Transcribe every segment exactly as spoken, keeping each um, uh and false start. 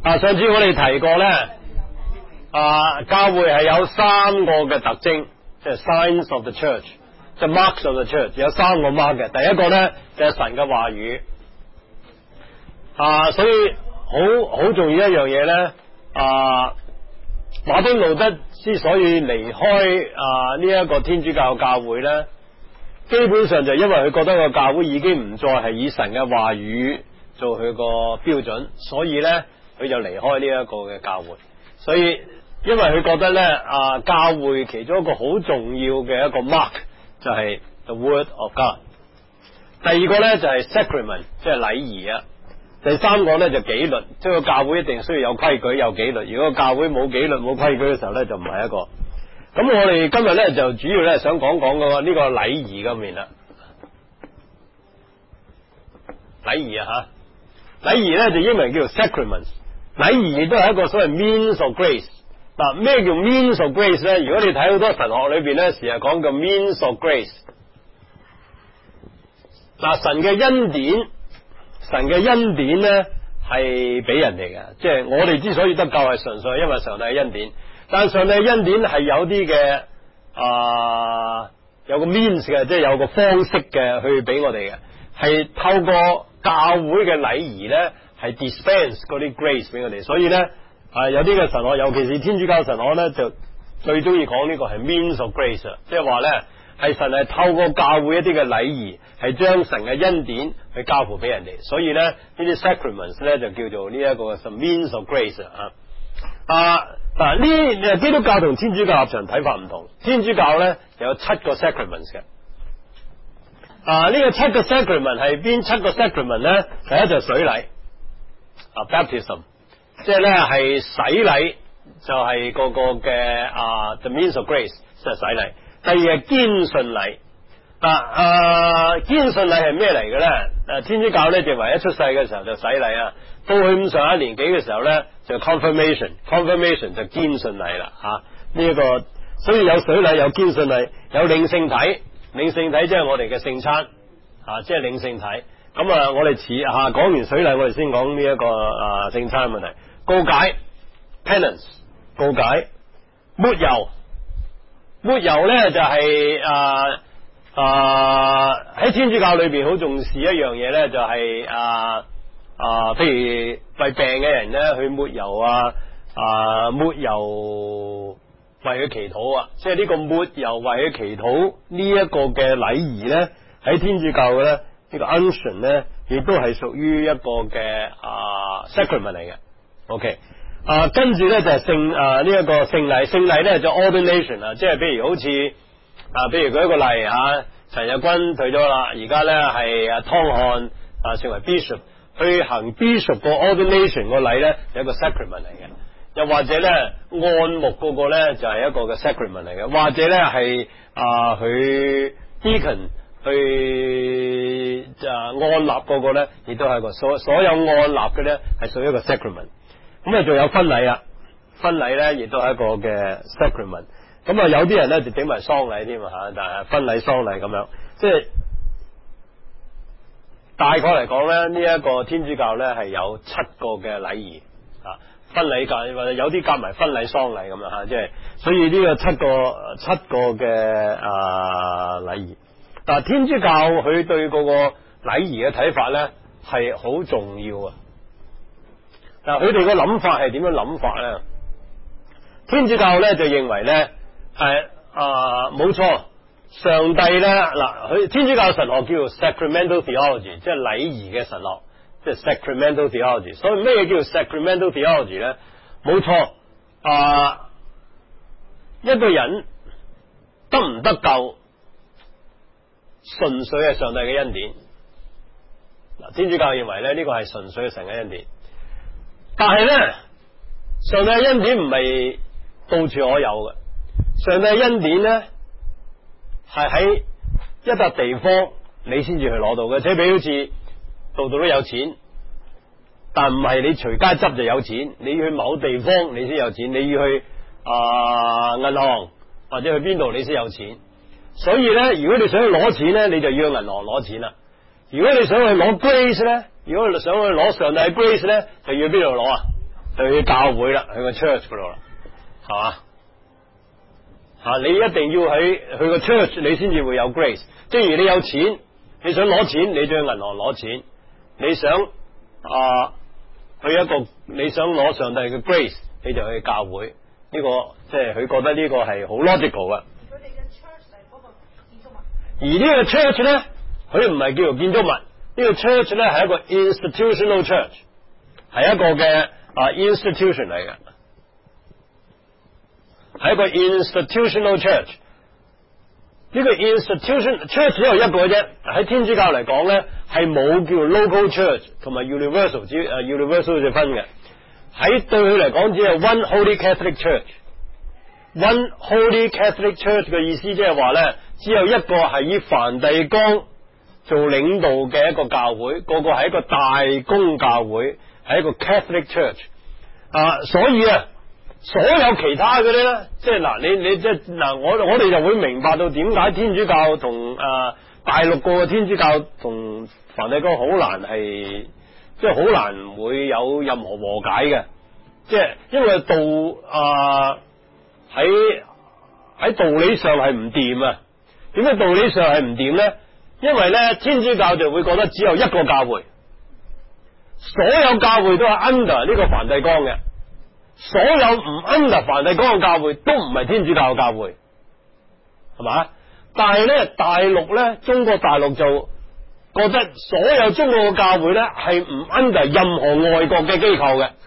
啊，上次我哋提過咧，啊，教會係有三個嘅特徵，即係 signs of the church， 即係 marks of the church， 有三個 mark 嘅。第一個咧就係、是、神嘅話語，啊，所以好好重要一樣嘢咧，啊，馬丁路德之所以離開啊呢一、這個天主教教會咧，基本上就因為佢覺得個教會已經唔再係以神嘅話語做佢個標準，所以咧佢就離開呢一個嘅教會。所以因為佢覺得咧啊，教會其中一個好重要嘅一個 mark 就係 the word of God。第二個咧就係 sacrament， 即係禮儀啊。第三個咧就紀律，即係個教會一定需要有規矩有紀律。如果個教會冇紀律冇規矩嘅時候咧，就唔係一個。咁我哋今日咧就主要咧想講講個呢個禮儀嗰面啦。禮儀啊吓，禮儀咧就英文叫做 sacraments。禮儀亦都係一個所謂 means of grace。嗱，咩叫 means of grace 咧？如果你睇好多神學裏邊咧，成日講個 means of grace。嗱，神嘅恩典，神嘅恩典咧係俾人哋嘅，即係我哋之所以得救係純粹因為上帝嘅恩典。但上帝恩典係有啲嘅啊，有個 means 嘅，即係有個方式嘅去俾我哋嘅，係透過教會嘅禮儀咧，係 dispense 嗰啲 grace 俾我哋。所以咧啊，有啲嘅神學，尤其是天主教神學咧，就最中意講呢個係 means of grace， 即係話咧係神係透過教會一啲嘅禮儀，係將神嘅恩典去交付俾人哋。所以咧呢啲 sacraments 咧就叫做呢一個 means of grace 啊。啊嗱，呢基督教同天主教立場睇法唔同。天主教咧有七個 sacraments 嘅。啊，呢、這個七個 sacrament 係邊七個 sacrament 咧？第一就係水禮啊 ，baptism， 即係咧係洗禮，就係、是、個個嘅啊 the means of grace 即係洗禮。第二係堅信禮。啊啊，堅信禮係咩嚟嘅咧？誒，天主教咧就話一出世嘅時候就洗禮啊，到佢咁上一年紀嘅時候咧就 confirmation，confirmation 就堅信禮啦吓。呢、啊、一、這個所以有水禮有堅信禮，有領聖體，領聖體即係我哋嘅聖餐啊，即係領聖體。咁啊，我哋遲下講完水禮，我哋先講呢一個啊聖餐嘅問題。告解 penance 告解，抹油抹油咧就係、是、啊。啊！喺、uh, 天主教裏邊好重視一樣嘢咧，就係啊啊，譬如為病嘅人咧去抹油啊啊，抹油為佢祈禱啊，即係呢個抹油為佢祈禱呢一個嘅禮儀咧，喺天主教嘅咧呢個 unction 咧，亦都係屬於一個嘅啊 sacrament 嚟嘅。OK 啊，跟住咧就係聖啊呢一個聖禮，聖禮咧就 ordination 啊，即係譬如好似。啊，譬如舉一個例吓，陳日君退咗啦，而家咧係阿湯漢啊成為 bishop， 去行 bishop 個 ordination 個禮咧，有一個 sacrament 嚟嘅。又或者咧按牧嗰個咧就係、是、一個嘅 sacrament 嚟嘅，或者咧係啊佢 deacon 去啊按立嗰個咧，亦都係一個所所有按立嘅咧係屬於一個 sacrament。咁啊仲有婚禮啊，婚禮咧亦都係一個嘅 sacrament。咁啊，有啲人咧就整埋喪禮添啊吓，但係婚禮、喪禮咁樣，即係大概嚟講咧，呢、這、一個天主教咧係有七個嘅禮儀啊，婚禮教或者有啲夾埋婚禮、喪禮咁樣吓，即係所以呢個七個七個嘅啊禮儀。但係天主教佢對嗰個禮儀嘅睇法咧係好重要啊。嗱，佢哋嘅諗法係點樣諗法咧？天主教咧就認為咧。係啊，冇錯，上帝咧嗱，佢天主教神學叫做 sacramental theology， 即係禮儀嘅神學，即係 sacramental theology。所以咩叫 sacramental theology 咧？冇錯啊，一個人得唔得救，純粹係上帝嘅恩典。嗱，天主教認為咧呢個係純粹係神嘅恩典，但係咧上帝嘅恩典唔係到處可有嘅。上帝恩典咧係喺一笪地方你先至去攞到嘅，即係比如好似度度都有錢，但唔係你隨街執就有錢，你要去某地方你先有錢，你要去啊銀行或者去邊度你先有錢。所以咧，如果你想去攞錢咧，你就要去銀行攞錢啦。如果你想去攞 grace 咧，如果你想去攞上帝 grace 咧，就要邊度攞啊？ 就去教會啦，去個 church 嗰度啦，係嘛？啊，你一定要喺去個 church，你先至會有 grace。正如你有錢，你想攞錢，你就去銀行攞錢；你想啊去一個你想攞上帝嘅 grace，你就去教會。呢、這個即係佢覺得呢個係好 logical 嘅。 佢哋嘅 church 係嗰個建築物。 而呢個 church 咧，佢唔係叫做建築物，呢、這個 church 咧係一個 institutional church， 係一個嘅啊 institution 嚟嘅，係一個 institutional church。呢個 institution church 只有一個啫，喺天主教嚟講咧係冇叫 local church 同埋 universal 之誒 universal 嘅分嘅。喺對佢嚟講只係 one holy Catholic church。one holy Catholic church 嘅意思即係話咧，只有一個係以梵蒂岡做領導嘅一個教會，個個係一個大公教會，係一個 Catholic church。啊，所以啊，所有其他嗰啲咧，即係嗱，你你即係嗱，我我哋就會明白到點解天主教同啊大陸個天主教同梵蒂岡好難係，即係好難會有任何和解嘅，即係因為道啊喺喺道理上係唔掂啊。點解道理上係唔掂咧？因為咧天主教就會覺得只有一個教會，所有教會都係 under 呢個梵蒂岡嘅，所有唔 under 梵蒂岡嘅教會都唔係天主教嘅教會，係嘛？但係咧大陸咧，中國大陸就覺得所有中國嘅教會咧係唔 under 任何外國嘅機構嘅，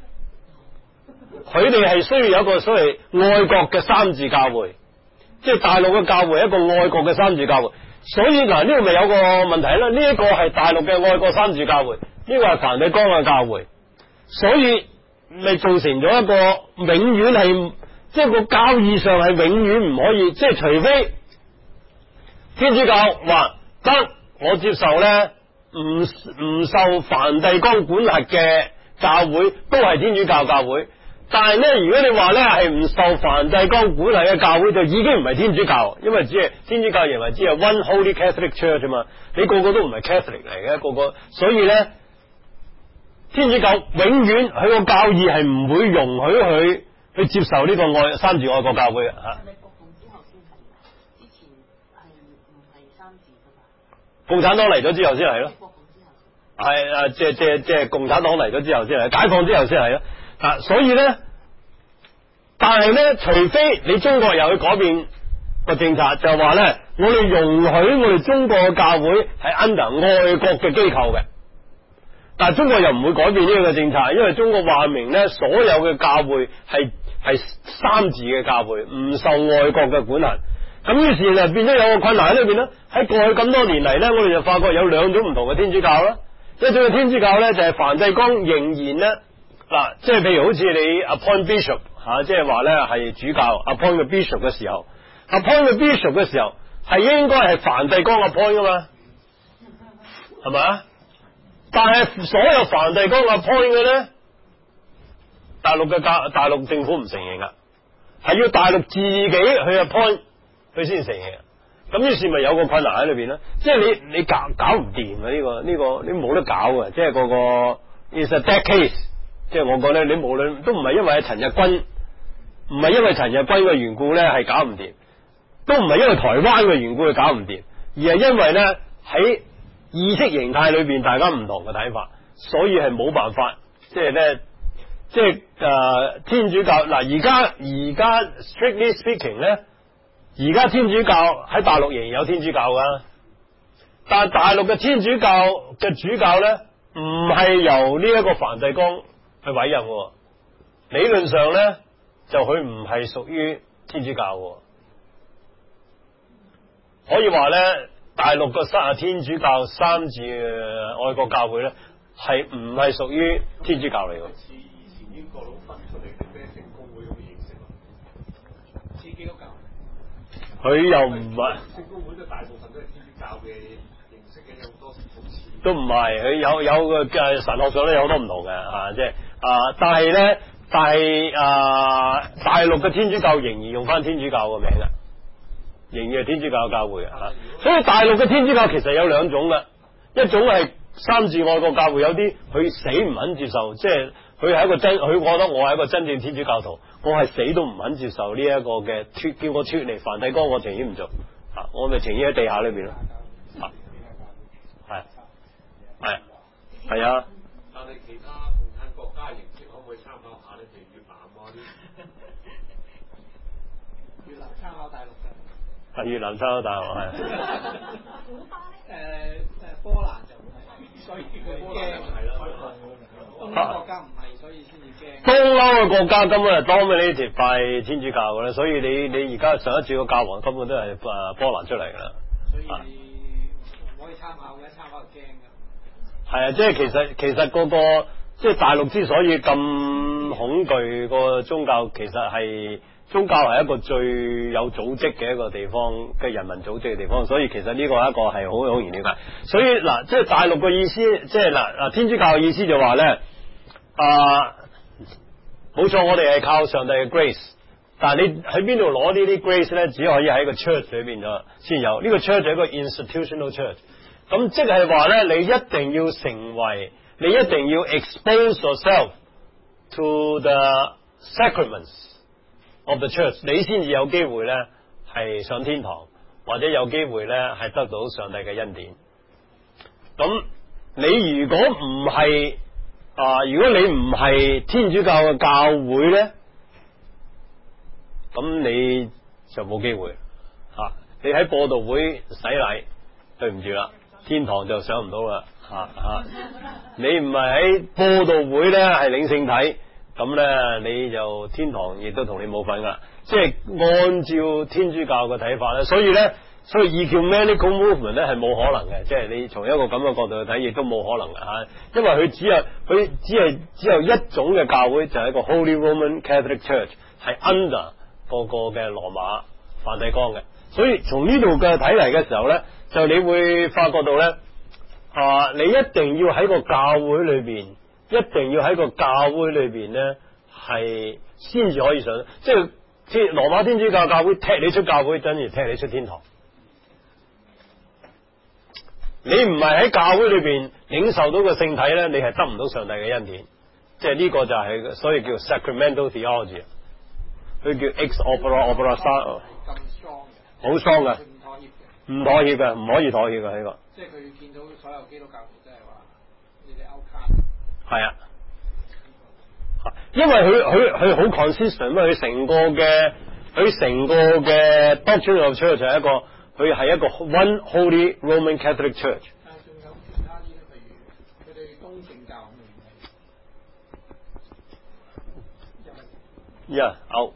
佢哋係需要有一個所謂愛國嘅三自教會，即係大陸嘅教會係一個愛國嘅三自教會。所以嗱，呢個咪有個問題啦，呢一個係大陸嘅愛國三自教會，呢個係梵蒂岡嘅教會，所以咪造成咗一個永遠係即係個教義上係永遠唔可以，即係除非天主教話得我接受咧，唔唔受梵蒂岡管轄嘅教會都係天主教教會。但係咧，如果你話咧係唔受梵蒂岡管轄嘅教會，就已經唔係天主教，因為只係天主教認為只係 one holy Catholic church 啫嘛，你個個都唔係 Catholic 嚟嘅，個個，所以咧天主教永遠佢個教義係唔會容許佢去接受呢個愛三自愛國教會嘅吓。係咪國共之後先係？之前係唔係三自噶嘛？共產黨嚟咗之後先係咯。國共之後係啊，即係即係即係共產黨嚟咗之後先係，解放之後先係咯。啊，所以咧，但係咧，除非你中國又去改變個政策，就話咧，我哋容許我哋中國嘅教會係 under 愛國嘅機構嘅，但係中國又唔會改變呢個政策，因為中國話明咧，所有嘅教會係係三自嘅教會，唔受外國嘅管轄。咁於是就變咗有個困難喺裏邊咧。喺過去咁多年嚟咧，我哋就發覺有兩種唔同嘅天主教啦。一種嘅天主教咧就係梵蒂岡仍然咧。嗱，即係譬如好似你 appoint bishop 吓、啊，即係話咧係主教 appoint 個 bishop 嘅時候 ，appoint 個 bishop 嘅時候係應該係梵蒂岡 appoint 噶嘛，係咪啊？但係所有梵蒂岡 appoint 嘅咧，大陸嘅教大陸政府唔承認噶，係要大陸自己去 appoint 佢先承認。咁於是咪有個困難喺裏邊咧，即係你你搞搞唔掂啊！呢、這個呢、這個你冇得搞啊！即係嗰個 is a dead case。即係我覺得你無論都唔係因為陳日君，唔係因為陳日君嘅緣故咧係搞唔掂，都唔係因為台灣嘅緣故係搞唔掂，而係因為咧喺意識形態裏邊大家唔同嘅睇法，所以係冇辦法。即係咧，即係誒、呃、天主教嗱，而家而家 strictly speaking 咧，而家天主教喺大陸仍然有天主教噶，但係大陸嘅天主教嘅主教咧唔係由呢一個梵蒂岡去委任嘅，理論上咧就佢唔係屬於天主教嘅，可以話咧大陸個三天主教三自愛國教會咧係唔係屬於天主教嚟嘅。似以前英國佬分出嚟嘅咩聖公會咁嘅形式咯，似基督教。佢又唔係聖公會都大部分都係天主教嘅形式嘅，有好多好似都唔係，佢有有個嘅神學上咧有好多唔同嘅啊，即係。啊！但係咧，但係啊，大陸嘅天主教仍然用翻天主教個名嘅，仍然係天主教教會啊。所以大陸嘅天主教其實有兩種嘅，一種係三自愛國教會，有啲佢死唔肯接受，即係佢係一個真，佢覺得我係一個真正天主教徒，我係死都唔肯接受呢一個嘅脫，叫我脫離梵蒂岡，我情願唔做，啊，我咪情願喺地下裏邊咯，啊，係，係，係啊。 但係其他共產國家形式可唔可以參考下咧？譬如越南嗰啲， 越南參考大陸嘅， 係越南參考大陸係。 古巴咧？ 誒誒波蘭就唔係，所以佢驚係啦。東歐國家唔係，所以先至驚。 東歐嘅國家根本係 dominated by 天主教嘅啦，所以你你而家上一次個教皇根本都係誒波蘭出嚟㗎啦。 所以你唔可以參考嘅，參考就驚㗎。 係啊，即係其實其實嗰個即係大陸之所以咁恐懼個宗教，其實係宗教係一個最有組織嘅一個地方嘅人民組織嘅地方，所以其實呢個係一個係好好容易理解。所以嗱，即係大陸嘅意思，即係嗱嗱天主教嘅意思就話咧，啊冇錯，我哋係靠上帝嘅 grace， 但係你喺邊度攞呢啲 grace 咧？只可以喺個 church 裏邊咗先有。呢個 church 係一個 institutional church。咁即係話咧，你一定要成為，你一定要 expose yourself to the sacraments of the church， 你先至有機會咧係上天堂，或者有機會咧係得到上帝嘅恩典。咁你如果唔係啊，如果你唔係天主教嘅教會咧，咁你就冇機會吓、啊。你喺播道會洗禮，對唔住啦。天堂就上唔到啦，吓、啊、吓、啊！你唔係喺播道會咧，係領聖體，咁咧你就天堂亦都同你冇份噶。即係按照天主教嘅睇法咧，所以咧，所以 ecumenical movement 咧係冇可能嘅。即係你從一個咁嘅角度去睇，亦都冇可能嘅吓、啊，因為佢只係佢只係只有一種嘅教會，就係、是、一個 Holy Roman Catholic Church， 係 under 個個嘅羅馬梵蒂岡嘅。所以從呢度嘅睇嚟嘅時候咧，就你會發覺到咧，啊，你一定要喺個教會裏邊，一定要喺個教會裏邊咧，係先至可以上，即係即係羅馬天主教教會踢你出教會，等於踢你出天堂。你唔係喺教會裏邊領受到個聖體咧，你係得唔到上帝嘅恩典。即係呢個就係、是、所以叫 sacramental theology， 佢叫 ex opere opere sacra， 好 strong 嘅，唔妥協嘅，唔可以妥協嘅呢個。 即係佢見到所有基督教徒都係話你哋 outcast。係啊， 因為佢佢佢好 consistent， 因為佢成個嘅佢成個嘅 doctrine of church 係一個，佢係一個 one holy Roman Catholic Church。 但係仲有其他啲咧，譬如佢哋東正教咁嘅。 呀，好。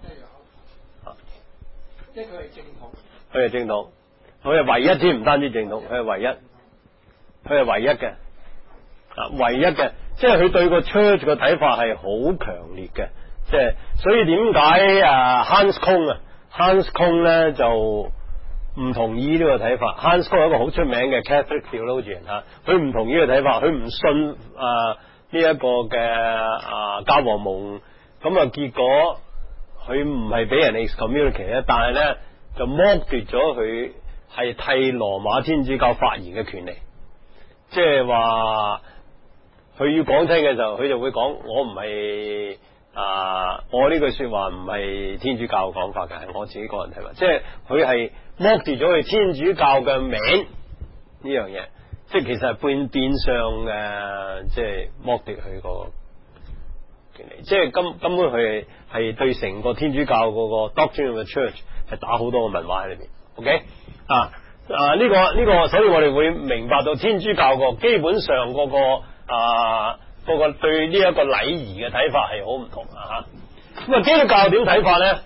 即係佢係正統。 佢係正統，佢係唯一添，唔單止正統，佢係唯一，佢係唯一嘅，啊，唯一嘅，即係佢對個 church 嘅睇法係好強烈嘅，即係所以點解啊 Hans Kung 啊 Hans Kung 咧就唔同意呢個睇法。Hans Kung 係一個好出名嘅 Catholic theologian 吓，佢唔同意呢個睇法，佢唔信啊呢一個嘅啊教皇蒙，咁啊結果佢唔係俾人 excommunicate 咧，但係咧。就剝奪咗佢係替羅馬天主教發言嘅權利，即係話佢要講聽嘅時候，佢就會講我唔係啊，我呢句說話唔係天主教講法嘅，係我自己個人睇法，即係佢係剝奪咗佢天主教嘅名呢樣嘢，即係其實係變變相嘅，即係剝奪佢個權利，即係根根本佢係對成個天主教嗰個 doctrine of the church。係打好多個文化喺裏邊 ，OK 啊啊呢、這個呢、這個，所以我哋會明白到天主教個基本上嗰、那個啊嗰、那個對呢一個禮儀嘅睇法係好唔同啊吓。咁啊基督教點睇法咧？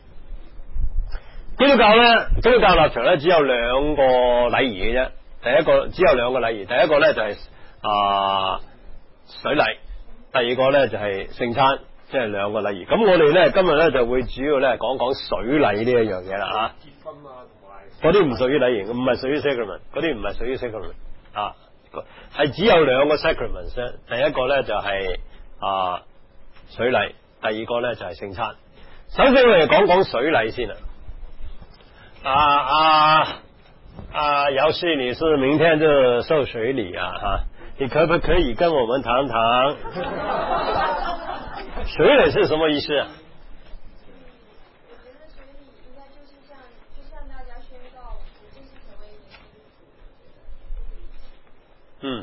基督教咧，基督教立場咧只有兩個禮儀嘅啫。第一個只有兩個禮儀，第一個咧就係、是、啊水禮，第二個咧就係、是、聖餐。即係兩個禮儀，咁我哋咧今日咧就會主要咧講講水禮呢一樣嘢啦吓。 結婚啊，同埋嗰啲唔屬於禮儀，唔係屬於 sacrament， 嗰啲唔係屬於 sacrament 啊，係只有兩個 sacrament 啫。第一個咧就係、是、啊水禮，第二個咧就係、是、聖餐。首先我哋講講水禮先啦。啊啊啊！姚師，你是明天就受水禮啊？哈，你可不可以跟我們談談？ 水礼是什么意思啊？ 我觉得水礼应该就是像，就向大家宣告，我就是成为一个基督徒。 嗯。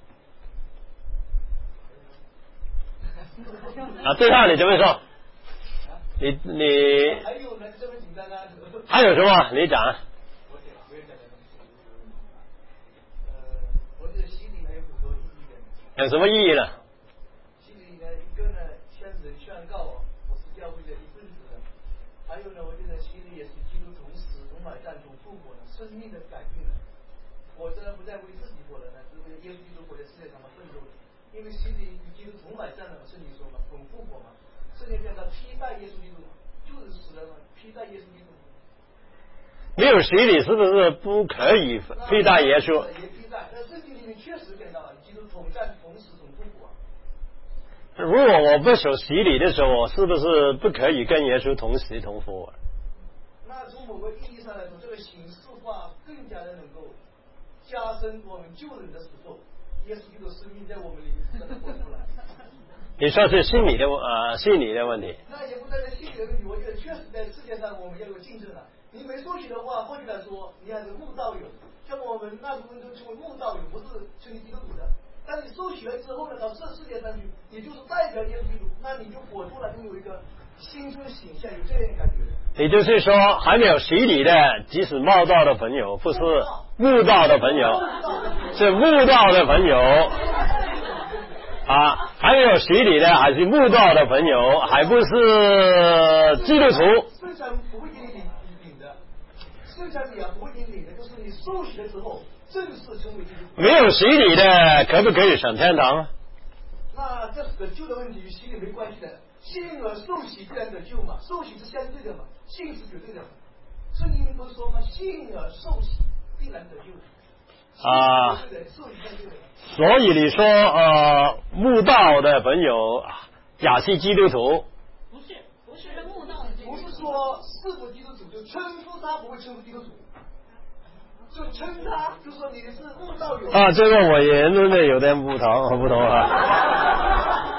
啊，对话你怎么说？你你还有呢，这么简单啊？ 还有什么？你讲。 我讲，我也讲的东西。呃，我觉得洗礼还有很多意义的。 有什么意义呢？ 洗礼呢，一个呢，向人宣告我是教会的一份子的；还有呢，我觉得洗礼也是基督从死、从埋葬、从复活的生命的改变了。活着不再为自己活了呢，是为耶稣基督活在世界上嘛奋斗的。因为洗礼与基督同埋葬了嘛，圣经说嘛，同复活嘛。圣经讲他披戴耶稣基督，就是死了嘛，披戴耶稣基督。 没有洗礼是不是不可以披戴耶稣？ 也披戴，那圣经里面确实讲到了，基督同在、同死、同复活。 如果我不守洗礼的时候，我是不是不可以跟耶稣同死同复活？ 那从某个意义上来说，这个形式化更加的能够加深我们救人的时候，耶稣基督生命在我们里面真的活出来。 你说是心理的呃心理的问题。 那也不单单心理的问题，我觉得确实在世界上我们要有竞争了。你没受洗的话，或许来说，你还是慕道友，像我们那部分都称为慕道友，不是称为基督徒的。当你受洗了之后呢，到这世界上去，也就是代表耶稣基督，那你就活出来，就有一个心中的形象，有这样的感觉。 也就是说，还没有洗礼的，即使慕道的朋友，不是慕道的朋友，是慕道的朋友。啊，还没有洗礼的，还是慕道的朋友，还不是基督徒。 圣餐不会给你领领的，圣餐礼啊不会给你领的，就是你受洗了之后，正式成为基督徒。 没有洗礼的，可不可以上天堂？ 那这是得救的问题，与洗礼没关系的。信而受洗必然得救嘛，受洗是相对的嘛，信是绝对的嘛。圣经不是说吗？信而受洗必然得救。 啊， 受洗相对的。 所以你说呃，慕道的朋友也是基督徒？ 不是，不是慕道， 不是说是否基督徒就称呼他，不会称呼基督徒，就称他，就说你是慕道友。 啊，这个我言论的有点不同，不同啊。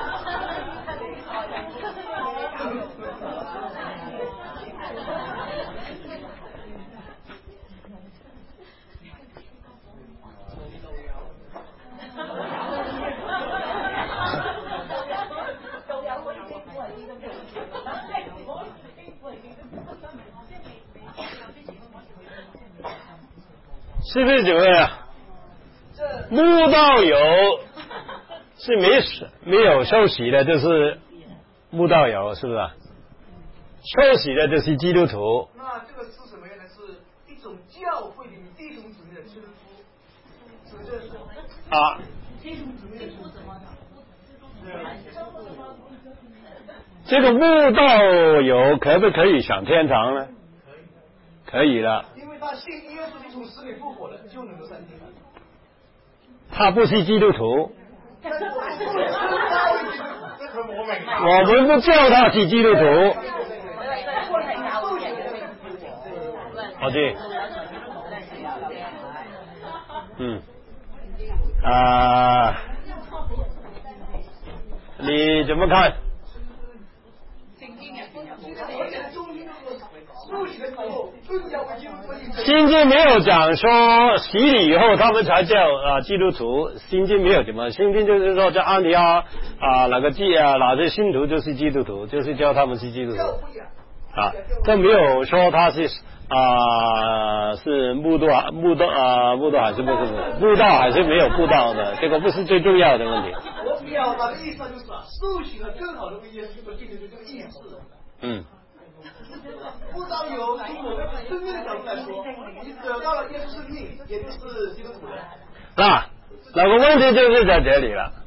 是不是这个呀？慕道友是没没有受洗的，就是慕道友，是不是？受洗的就是基督徒。 那这个是什么样的？是一种教会里面弟兄姊妹的称呼，是不是？ 啊。 弟兄姊妹的称呼。 这个慕道友可不可以上天堂呢？可以了。 因为他信耶稣从死里复活了，就能够上天堂。 他不是基督徒。我们不叫他是基督徒。好的。嗯。啊，你怎么看？新经没有讲说洗礼以后他们才叫啊基督徒，新经没有怎么，新经就是说在安提阿啊哪个记啊哪些信徒就是基督徒，就是叫他们是基督徒啊，这没有说他是啊是慕道慕道啊慕道还是不是慕道还是没有慕道的，这个不是最重要的问题。 我表达的意思就是啊，受洗了更好的为耶稣基督这个意思。 嗯。 不道友从我们生命的角度来说，你得到了耶稣生命，也就是基督徒了。 那那个问题就是在这里了。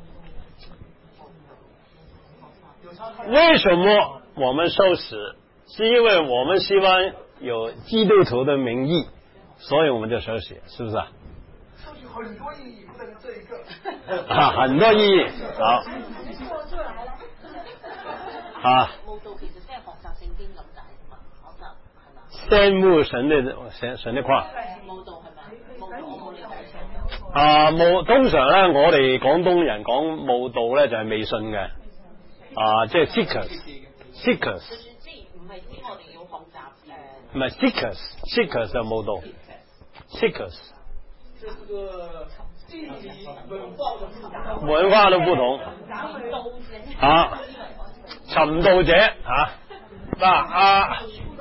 为什么我们受死？是因为我们希望有基督徒的名义，所以我们就受死，是不是啊？ 受洗很多意义，不能这一个。 啊，很多意义。好。啊。羡慕神的神神的話。啊，慕通常咧，我哋廣東人講慕道咧就係未信嘅。 啊，即係 seekers，seekers。 唔係指我哋要學習誒。 唔係 seekers，seekers 就冇到 ，seekers。 这是个地理文化的不同。 文化都不同。啊，尋道者啊，嗱啊。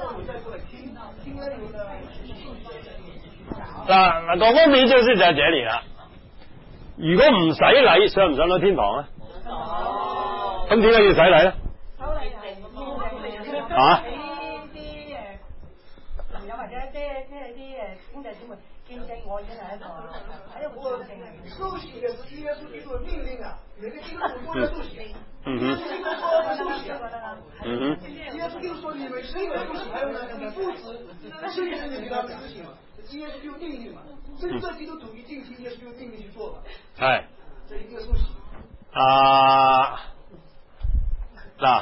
嗱嗱，個方面就是在這裏啦。如果唔洗禮，上唔上到天堂啊？哦。咁點解要洗禮咧？啊？ 啲誒朋友或者即係即係啲誒兄弟姊妹見證我已經係一個係一個見證嚟嘅。 受洗也是耶穌基督的命令啊，每個基督徒都要受洗。 嗯哼。嗯哼。 耶穌基督說：你們誰有受洗，還有呢？你父子聖靈你給他們施行嘛？耶穌就命令嘛，真正基督徒一定聽耶穌就命令去做嘛。係。這一定要受洗。 啊嗱。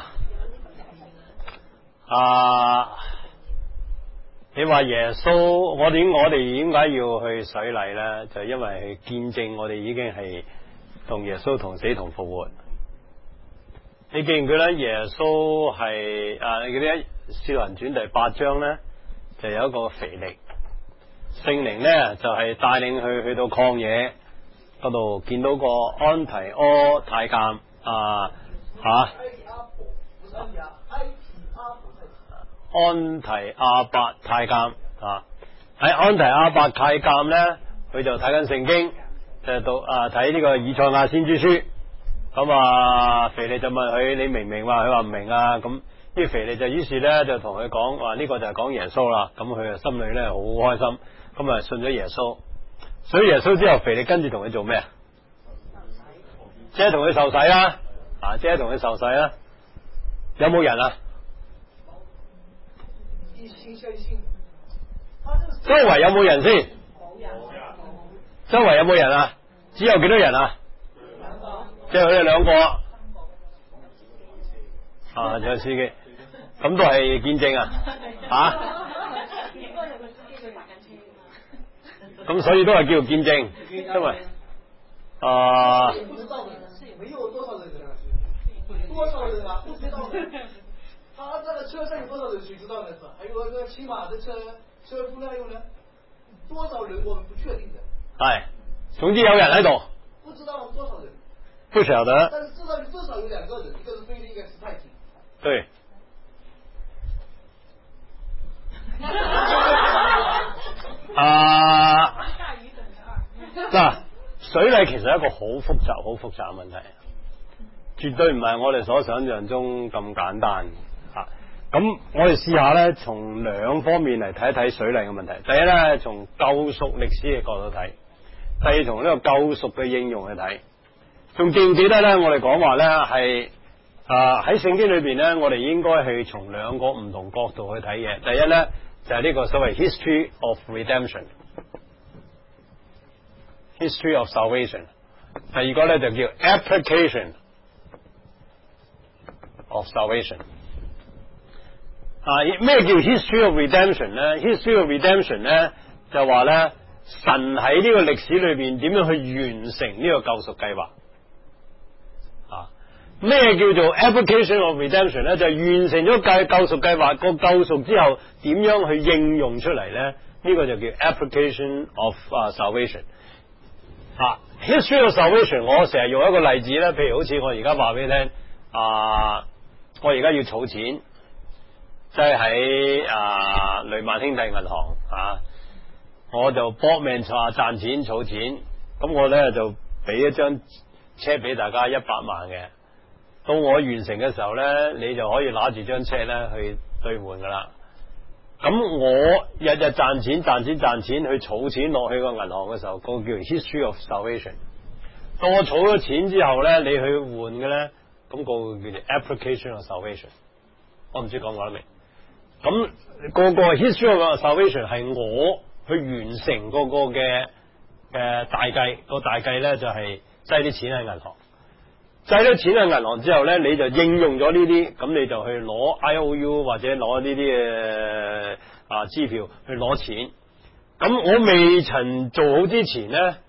啊！你話耶穌，我點我哋點解要去洗禮咧？就因為去見證我哋已經係同耶穌同死同復活。你記唔記得耶穌係啊？你記得《使徒行傳》第八章咧，就有一個腓力聖靈咧，就係、是、帶領佢去到曠野嗰度，見到個安提阿太監啊吓。啊安提阿伯太監啊，喺安提阿伯太監咧，佢就睇緊聖經，就到啊睇呢個以賽亞先知書。咁啊，腓利就問佢：你明唔明？話佢話唔明啊。咁呢個腓利就於是咧就同佢講話呢個就係講耶穌啦。咁佢啊心裏咧好開心，咁啊信咗耶穌。信咗耶穌之後，腓利跟住同佢做咩啊？即係同佢受洗啦，啊，即係同佢受洗啦。有冇人啊？周圍有冇人先？周圍有冇人啊？只有幾多人啊？即係佢哋兩個啊，仲有司機，咁都係見證啊？吓？咁所以都係叫見證，因為啊。他這個車上有多少人？誰知道呢？是還有那個騎馬的車車夫呢？還有呢？多少人我們不確定的。係，總之有人喺度。不知道多少人。不曉得。但是知道至少有兩個人，一個是腓力，一個是太極。對。啊。嗱，水禮其實係一個好複雜、好複雜嘅問題，絕對唔係我哋所想象中咁簡單。咁我哋試下咧，從兩方面嚟睇一睇水禮嘅問題。第一咧，從救贖歷史嘅角度睇；第二，從呢個救贖嘅應用去睇。仲記唔記得咧？我哋講話咧係啊喺聖經裏邊咧，我哋應該係從兩個唔同角度去睇嘅。第一咧就係、是、呢個所謂 history of redemption，history of salvation。第二個咧就叫 application of salvation。啊，咩叫 history of redemption 咧 ？history of redemption 咧就話咧，神喺呢個歷史裏邊點樣去完成呢個救贖計劃？啊，咩叫做 application of redemption 咧？就係完成咗計救贖計劃個救贖之後，點樣去應用出嚟咧？呢、這個就叫 application of、uh, salvation。啊 ，history of salvation， 我成日用一個例子咧，譬如好似我而家話俾你聽，啊，我而家要儲錢。即係喺啊雷曼兄弟銀行啊，我就搏命賺賺錢儲錢，咁我咧就俾一張車俾大家一百萬嘅，到我完成嘅時候咧，你就可以拿住張車咧去兌換噶啦。咁我日日賺錢賺錢賺錢去儲錢落去個銀行嘅時候，嗰個叫 history of salvation。到我儲咗錢之後咧，你去換嘅咧，咁嗰個叫做 application of salvation。我唔知講唔講得明。咁、那個個 history of salvation 係我去完成嗰個嘅嘅大計，個大計咧就係擠啲錢喺銀行，擠咗錢喺銀行之後咧，你就應用咗呢啲，咁你就去攞 I O U 或者攞呢啲嘅啊支票去攞錢。咁我未曾做好之前咧，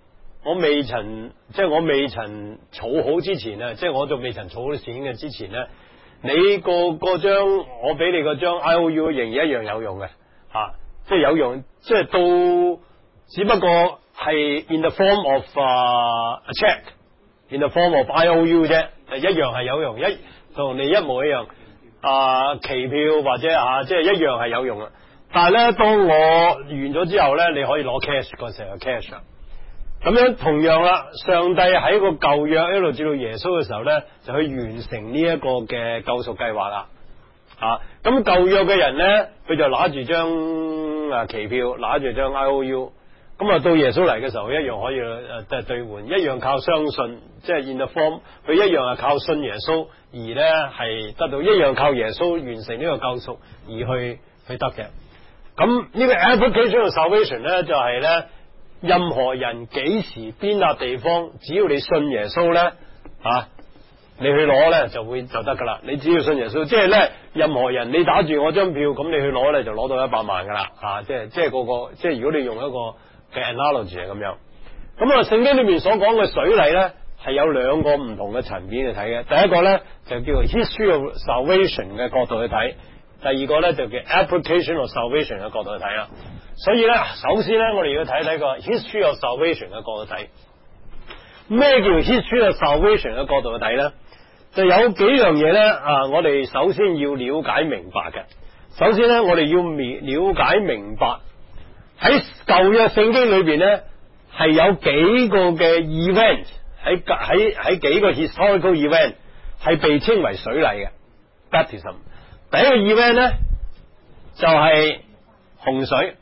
我未曾即係我未曾儲好之前啊，即係我仲未曾儲好錢嘅之前咧，你個嗰張我俾你嗰張 I O U 仍然一樣有用嘅吓、啊，即係有用，即係到只不過係 in the form of、uh, a check，in the form of I O U 啫，一樣係有用，一同你一模一樣啊，期票或者啊，即係一樣係有用啊。但係咧，當我完咗之後咧，你可以攞 cash 嗰時候 cash。咁樣同樣啦，上帝喺個舊約一路至到耶穌嘅時候咧，就去完成呢一個嘅救贖計劃啦。啊，咁舊約嘅人咧，佢就拿住張啊期票，拿住張 I O U， 咁啊到耶穌嚟嘅時候，一樣可以誒即係兌換，一樣靠相信，即係 in the form， 佢一樣係靠信耶穌而咧係得到，一樣靠耶穌完成呢個救贖而去去得嘅。咁呢個 application of salvation 咧，就係咧。任何人幾時邊笪地方，只要你信耶穌咧，啊，你去攞咧就會就得噶啦。你只要信耶穌，即係咧，任何人你打住我張票，咁你去攞咧就攞到一百萬噶啦，啊，即係即係個個，即係如果你用一個嘅 analogy 係咁樣。咁啊，聖經裏面所講嘅水禮咧，係有兩個唔同嘅層面去睇嘅。第一個咧就叫做 history of salvation 嘅角度去睇，第二個咧就叫 application of salvation 嘅角度去睇啦。所以咧，首先咧，我哋要睇睇個 history of salvation 嘅角度睇。咩叫 history of salvation 嘅角度去睇咧？就有幾樣嘢咧啊！我哋首先要了解明白嘅。首先咧，我哋要了解明白喺舊約聖經裏邊咧，係有幾個嘅 event 喺喺喺幾個 historical event 係被稱為水禮嘅 baptism。第一個 event 咧就係、是、洪水。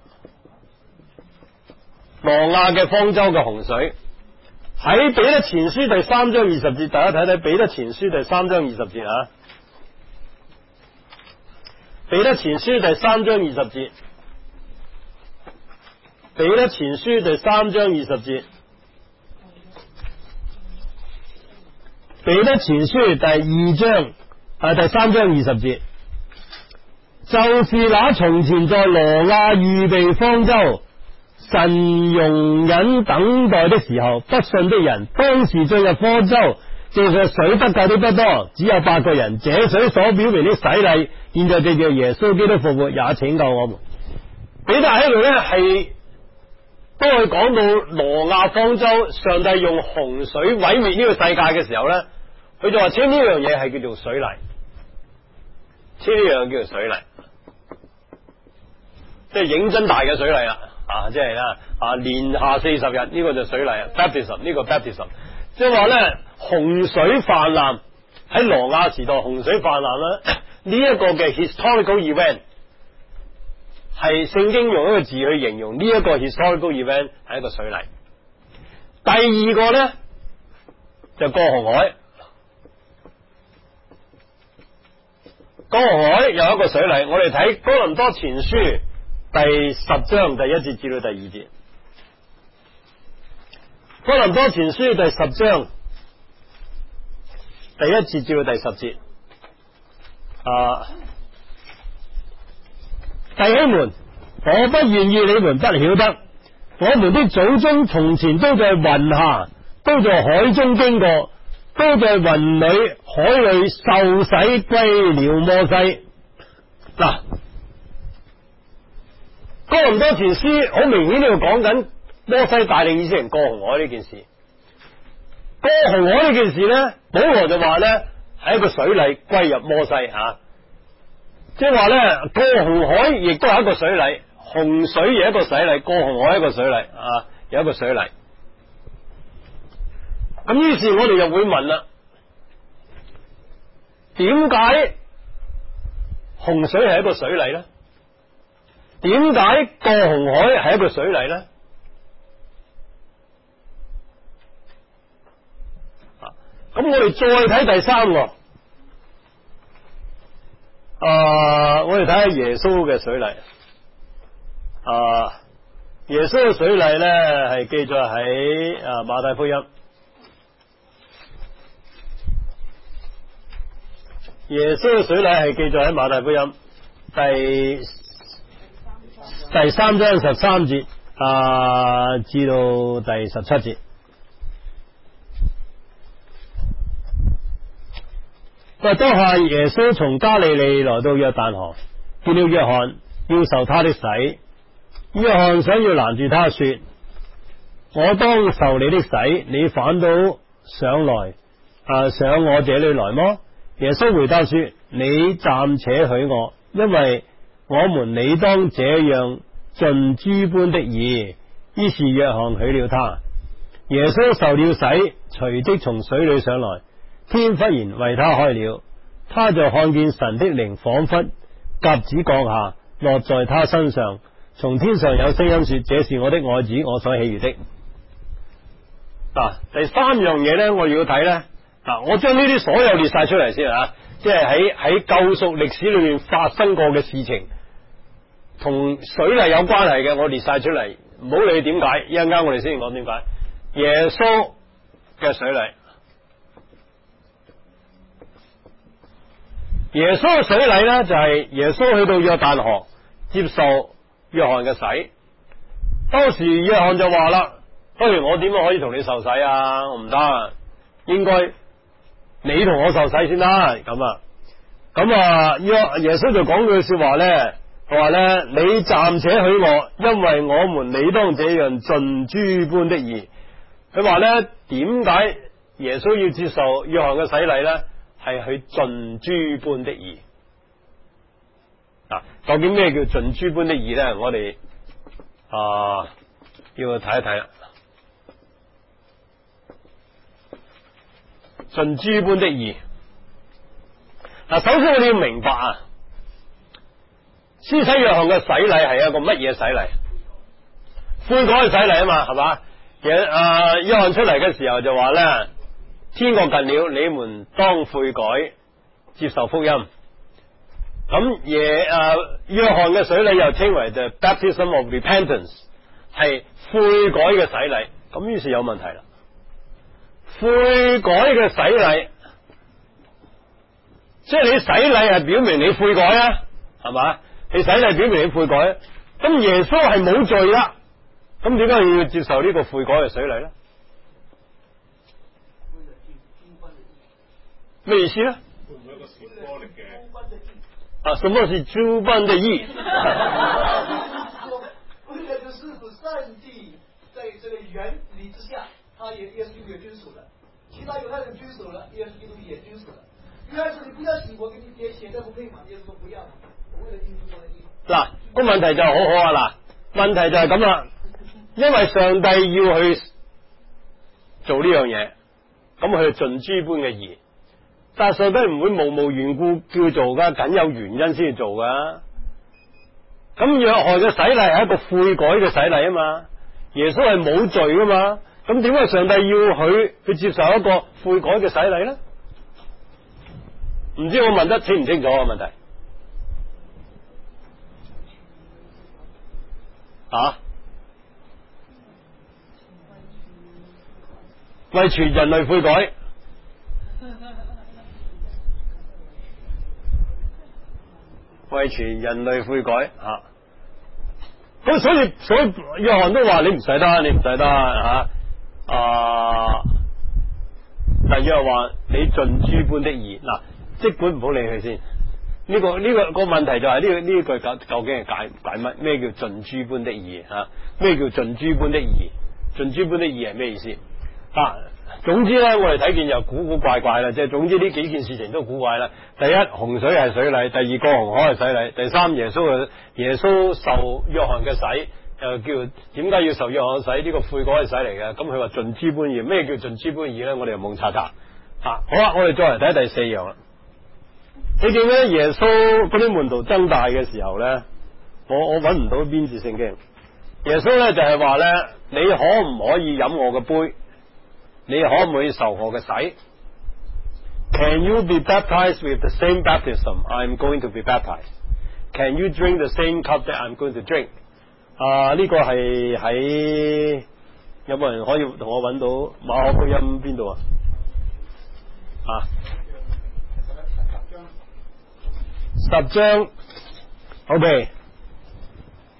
挪亞嘅方舟嘅洪水，喺彼得前書第三章二十節，大家睇睇彼得前書第三章二十節啊。彼得前書第三章二十節，彼得前書第三章二十節，彼得前書第二章啊第三章二十節，就是那從前在挪亞預備方舟，神容忍等待的時候，不信的人當時進入方舟，借着水得救的不多，只有八個人。這水所表明的洗禮，現在藉着耶穌基督復活，也拯救我們。彼得喺度咧係當佢講到挪亞方舟，上帝用洪水毀滅呢個世界嘅時候咧，佢就話稱呢樣嘢係叫做水禮，稱呢樣叫做水禮，即係認真大嘅水禮啦。啊，即係啦，啊，年下四十日呢、這個就水禮 baptism 呢個 baptism， 即係話咧洪水泛濫，喺挪亞時代洪水泛濫啦，呢一個嘅 historical event 係聖經用一個字去形容呢一個 historical event 係一個水禮。第二個咧就過紅海，過紅海有一個水禮，我哋睇哥林多前書第十章第一節至到第二節，哥林多前書第十章第一節至到第十節，啊，弟兄們，我不願意你們不曉得，我們的祖宗從前都在雲下，都在海中經過，都在雲裏海裏受洗歸了摩西。嗱，哥林多前書好明顯呢度講緊摩西帶領以色列人過紅海呢件事。過紅海呢件事咧，保羅就話咧係一個水禮歸入摩西吓，即係話咧過紅海亦都係一個水禮，洪水亦一個洗禮，過紅海一個水禮啊，有一個水禮。咁於是我哋就會問啦，點解洪水係一個水禮咧？點解過紅海係一個水禮咧？啊，咁我哋再睇第三個，啊，我哋睇下耶穌嘅水禮。啊，耶穌嘅水禮咧係記載喺啊馬太福音。耶穌嘅水禮係記載喺馬太福音第第三章十三節啊至到第十七節。 話當下耶穌從加利利來到約旦河，見了約翰，要受他的洗。約翰想要攔住他說：我當受你的洗，你反倒上來啊上我這裏來麼？耶穌回答說：你暫且許我，因為我們理當這樣盡諸般的義。於是約翰許了他。耶穌受了洗，隨即從水裏上來，天忽然為他開了，他就看見神的靈仿佛鴿子降下，落在他身上。從天上有聲音說：這是我的愛子，我所喜悅的。嗱、啊，第三樣嘢呢，我要睇呢。嗱、啊，我將呢啲所有列晒出嚟先啊，即係喺喺救贖歷史裏面發生過嘅事情，同水禮有關係嘅，我列晒出嚟，唔好理點解，一陣間我哋先講點解。耶穌嘅水禮，耶穌嘅水禮呢，就係、是、耶穌去到約旦河接受約翰嘅洗。當時約翰就話啦：不如我點樣可以同你受洗啊？我唔得，應該你同我受洗先得。咁啊，咁啊，約耶穌就講句說話呢，佢話呢：你暫且許我，因為我們理當這樣盡諸般的義。佢話呢，點解耶穌要接受約翰嘅洗禮呢？係去盡諸般的義。嗱，究竟咩叫盡諸般的義呢？我哋啊要睇一睇啦。盡諸般的義。嗱，首先我哋要明白啊，施洗約翰嘅洗禮係一個乜嘢洗禮？悔改嘅洗禮啊嘛，係嘛？約啊約翰出嚟嘅時候就話咧：天國近了，你們當悔改，接受福音。咁耶啊約翰嘅水禮又稱為 the baptism of repentance， 係悔改嘅洗禮。咁於是有問題啦，悔改嘅洗禮，即係你洗禮係表明你悔改啊，係嘛？你洗禮表明你悔改，咁耶穌係冇罪啦，咁點解要接受呢個悔改嘅水禮咧？咩意思咧？ 會唔會一個傳播力嘅？ 啊，什麼是諸般的義？ 為了就是指上帝在這個原理之下，他也耶穌基督也遵守了，其他猶太人遵守了，耶穌基督也遵守了。原來說你不要洗，我給你寫寫的不配嘛，耶穌說不要嘛，我為了聽諸般的義。嗱， 個問題就好好啊，嗱，問題就係咁啦，因為上帝要去做呢樣嘢，咁佢就盡諸般嘅義。但係上帝唔會無無緣故叫做噶，梗有原因先至做噶。咁約翰嘅洗禮係一個悔改嘅洗禮啊嘛，耶穌係冇罪噶嘛，咁點解上帝要佢去接受一個悔改嘅洗禮咧？唔知我問得清唔清楚個問題？啊？為全人類悔改。為全人類悔改吓，咁、啊、所以所以約翰都話你唔使得，你唔使得吓啊！但約翰話你盡諸般的義，嗱、啊，即管唔好理佢先。呢、這個呢、這個、這個問題就係呢、這個呢句究究竟係解解乜？咩叫盡諸般的義吓？咩、啊、叫盡諸般的義？盡諸般的義係咩意思？啊！總之咧，我哋睇見又古古怪怪啦，即係總之呢幾件事情都古怪啦。第一，洪水係水禮；第二，過紅海係洗禮；第三，耶穌嘅耶穌受約翰嘅洗，又叫點解要受約翰洗？呢、這個悔改嘅洗嚟嘅。咁佢話盡諸般義，咩叫盡諸般義咧？我哋又蒙查查啊！好啦，我哋再嚟睇第四樣啦。你見咧耶穌嗰啲門徒增大嘅時候咧，我我揾唔到邊節聖經。耶穌咧就係話咧，你可唔可以飲我嘅杯？你可唔可以受我嘅洗 ？Can you be baptized with the same baptism I'm going to be baptized? Can you drink the same cup that I'm going to drink? 啊，呢個係喺有冇人可以同我揾到馬可福音邊度啊？啊，十章 ，OK。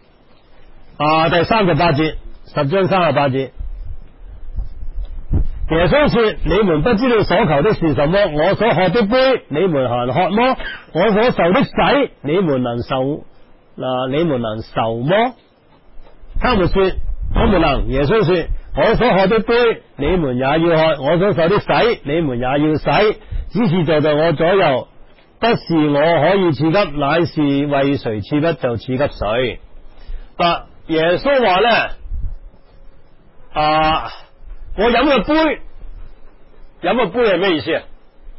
啊，第三十八節，十章三十八節。 耶穌說：你們不知道所求的是什麼，我所喝的杯，你們還喝麼？我所受的洗，你們能受嗱、啊？你們能受麼？他們說：我們能。耶穌說：我所喝的杯，你們也要喝；我所受的洗，你們也要洗。只是坐在我左右，不是我可以賜給，乃是為誰賜給就賜給誰。嗱，耶穌話咧，啊，我飲嘅杯，飲嘅杯係咩意思啊？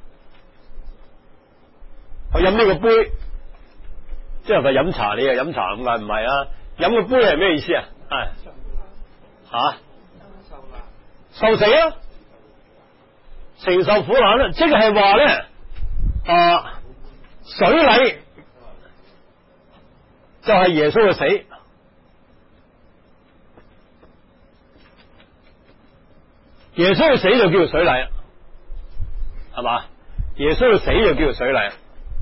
我飲呢個杯，即係佢飲茶，你又飲茶咁解？唔係啊？飲嘅杯係咩意思啊？係吓受死啊，承受苦難啦，即係話咧，啊，水禮就係耶穌嘅死。耶穌嘅死就叫做水禮，係嘛？耶穌嘅死就叫做水禮，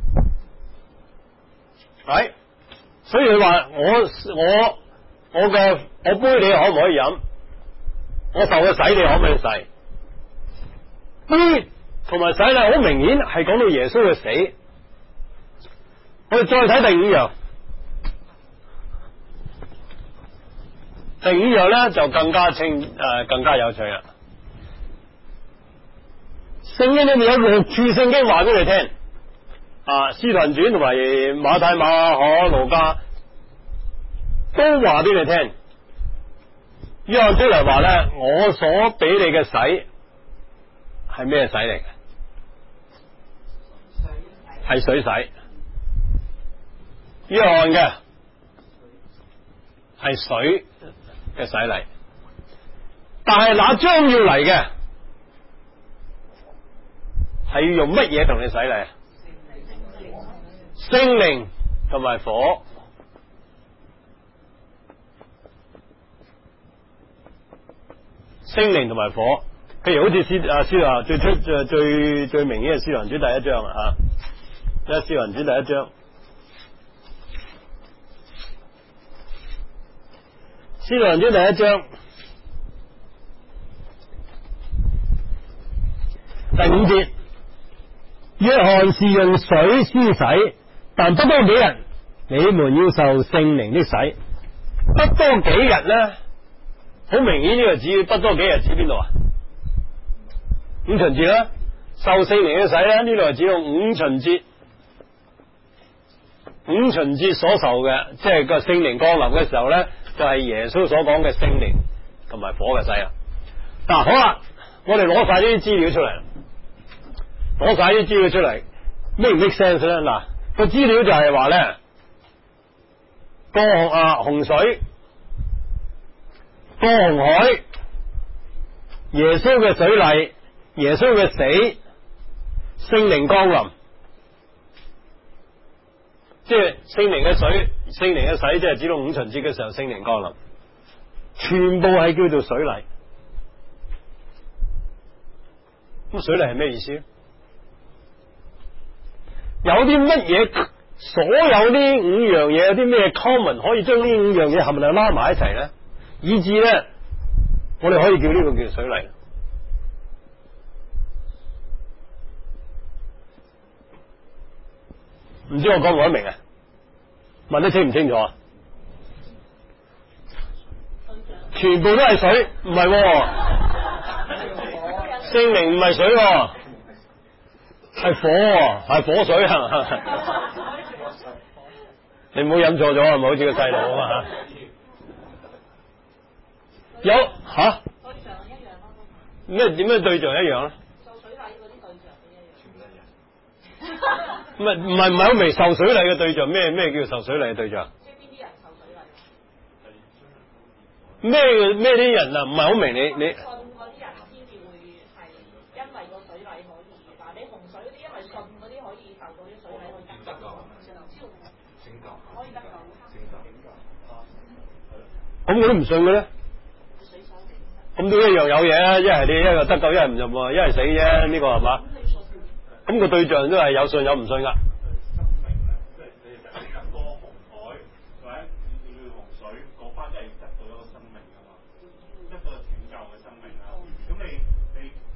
係，所以佢話我我我嘅我杯你可唔可以飲？我受嘅洗你可唔可以洗？杯同埋洗禮好明顯係講到耶穌嘅死。我哋再睇第五樣，第五樣咧就更加清誒、呃，更加有趣啦。聖經裏面有六處聖經話俾你聽，啊，使徒行傳同埋馬太、馬可、路加都話俾你聽。約翰出嚟話咧，我所俾你嘅洗係咩洗嚟嘅？係水洗。約翰嘅係水嘅洗禮，但係那將要嚟嘅係要用乜嘢同你洗禮啊？聖靈同埋火。聖靈同埋火，譬如好似使啊使徒最出最最最明顯嘅《使徒行傳》第一章啊，睇下《使徒行傳》第一章，《使徒行傳》第一章第五節，約翰是用水施洗，但不多幾日，你們要受聖靈的洗。不多幾日咧？好明顯呢個指不多幾日指邊度啊？五旬節啦，受聖靈嘅洗咧，呢度係指到五旬節。五旬節所受嘅，即係個聖靈降臨嘅時候咧，就係、是、耶穌所講嘅聖靈同埋火嘅洗啊。嗱，好啦，我哋攞晒呢啲資料出嚟，攞晒呢啲資料出嚟，咩唔 make sense 咧？嗱，個資料就係話咧，過啊洪水。過紅海，耶穌嘅水禮，耶穌嘅死，聖靈降臨，即係聖靈嘅水，聖靈嘅洗，即係指到五旬節嘅時候聖靈降臨，全部係叫做水禮。咁水禮係咩意思？有啲乜嘢？所有呢五樣嘢有啲咩 common 可以將呢五樣嘢冚唪唥拉埋一齊咧？以至咧，我哋可以叫呢個叫水禮。唔知我講唔講得明啊？問得清唔清楚啊？全部都係水，唔係喎，聖靈唔係水喎，係火喎，係火水啊！你唔好飲錯咗啊！唔好似個細路啊嘛。有吓？對象一樣咯。咩點樣對象一樣咧？受水禮嗰啲對象都一樣。唔係唔係唔係好明受水禮嘅對象咩？咩叫受水禮嘅對象？即係邊啲人受水禮？咩咩啲人啊？唔係好明你你。信嗰啲人先至會係因為個水禮可以，嗱你洪水嗰啲因為信嗰啲可以受到啲水禮可以得救，拯救可以得救。咁我都唔信嘅咧。咁都一樣有嘢啊！一係你一係得救，一係唔入，一係死啫。呢、這個係嘛？咁、那個對象都係有信有唔信噶。生命咧，即係你哋就係過紅海或者要洪水嗰班，都係得到一個生命噶嘛，得到個拯救嘅生命啦。咁你你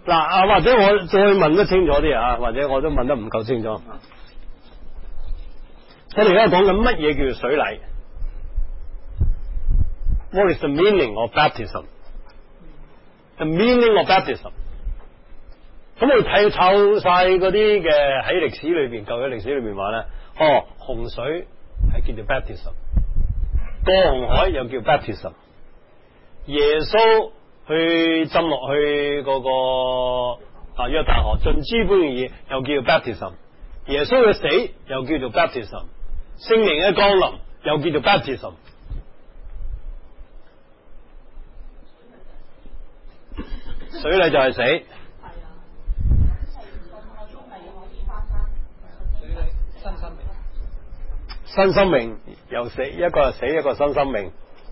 嗱啊，或者我再問得清楚啲啊，或者我都問得唔夠清楚。我哋而家講緊乜嘢叫做水禮 ？What is the meaning of baptism? The meaning of baptism。咁我哋睇抄晒嗰啲嘅喺歷史裏邊，舊嘅歷史裏邊話咧，哦，洪水係叫做 baptism， 過紅海又叫 baptism， 耶穌去浸落去嗰個啊約旦河盡知本義又叫做 baptism， 耶穌嘅死又叫做 baptism， 聖靈嘅降臨又叫做 baptism。水禮就係死。新生命又死，一個係死，一個新生命。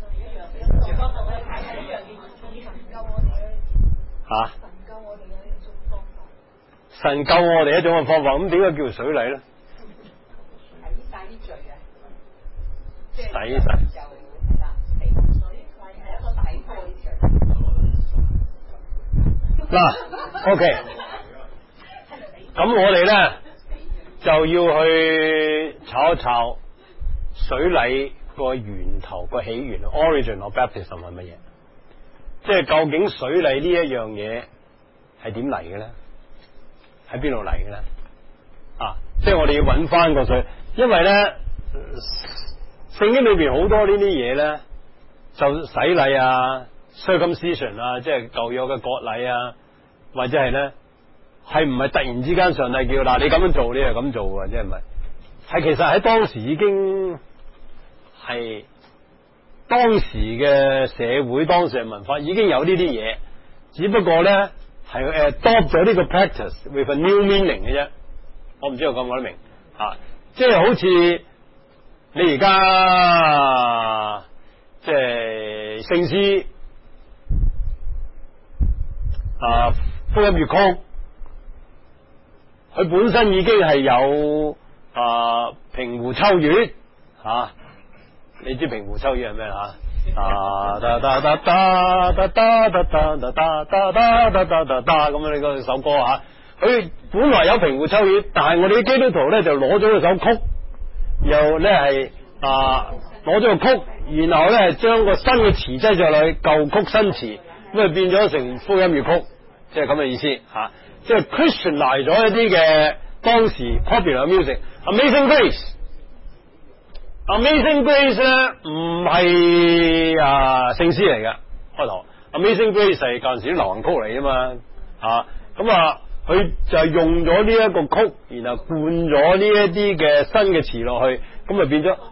吓？神救我哋一種嘅方法，咁點解叫做水禮咧？ 洗晒啲罪啊！ 洗晒。嗱 ，OK， 咁我哋咧就要去炒一炒水禮個源頭個起源 ，origin of baptism 係乜嘢？即係究竟水禮呢一樣嘢係點嚟嘅咧？喺邊度嚟嘅咧？啊，即係我哋要揾翻個水，因為咧聖經裏邊好多呢啲嘢咧，就洗禮啊、circumcision 啊，即係舊約嘅割禮啊，或者係咧係唔係突然之間上帝叫嗱你咁樣做，你就咁做嘅，即係唔係？係其實喺當時已經係當時嘅社會、當時嘅文化已經有呢啲嘢，只不過咧係誒 adopt 咗呢個 practice with a new meaning 嘅啫。我唔知我講唔講得明啊？即係好似你而家即係聖詩啊福音粵曲，佢本身已經係有啊平湖秋月吓，你知平湖秋月係咩吓？啊噠噠噠噠噠噠噠噠噠噠噠噠噠噠噠咁樣你嗰首歌吓，佢本來有平湖秋月，但係我哋啲基督徒咧就攞咗嗰首曲，又咧係啊攞咗個曲，然後咧將個新嘅詞擠上去，舊曲新詞，咁啊變咗成福音粵曲，即係咁嘅意思吓、啊，即係 Christianize 咗一啲嘅當時 popular music。Amazing Grace，Amazing Grace 咧唔係啊聖詩嚟嘅開頭 ，Amazing Grace 係舊陣時啲流行曲嚟啊嘛，啊咁啊佢就係用咗呢一個曲，然後灌咗呢一啲嘅新嘅詞落去，咁啊變咗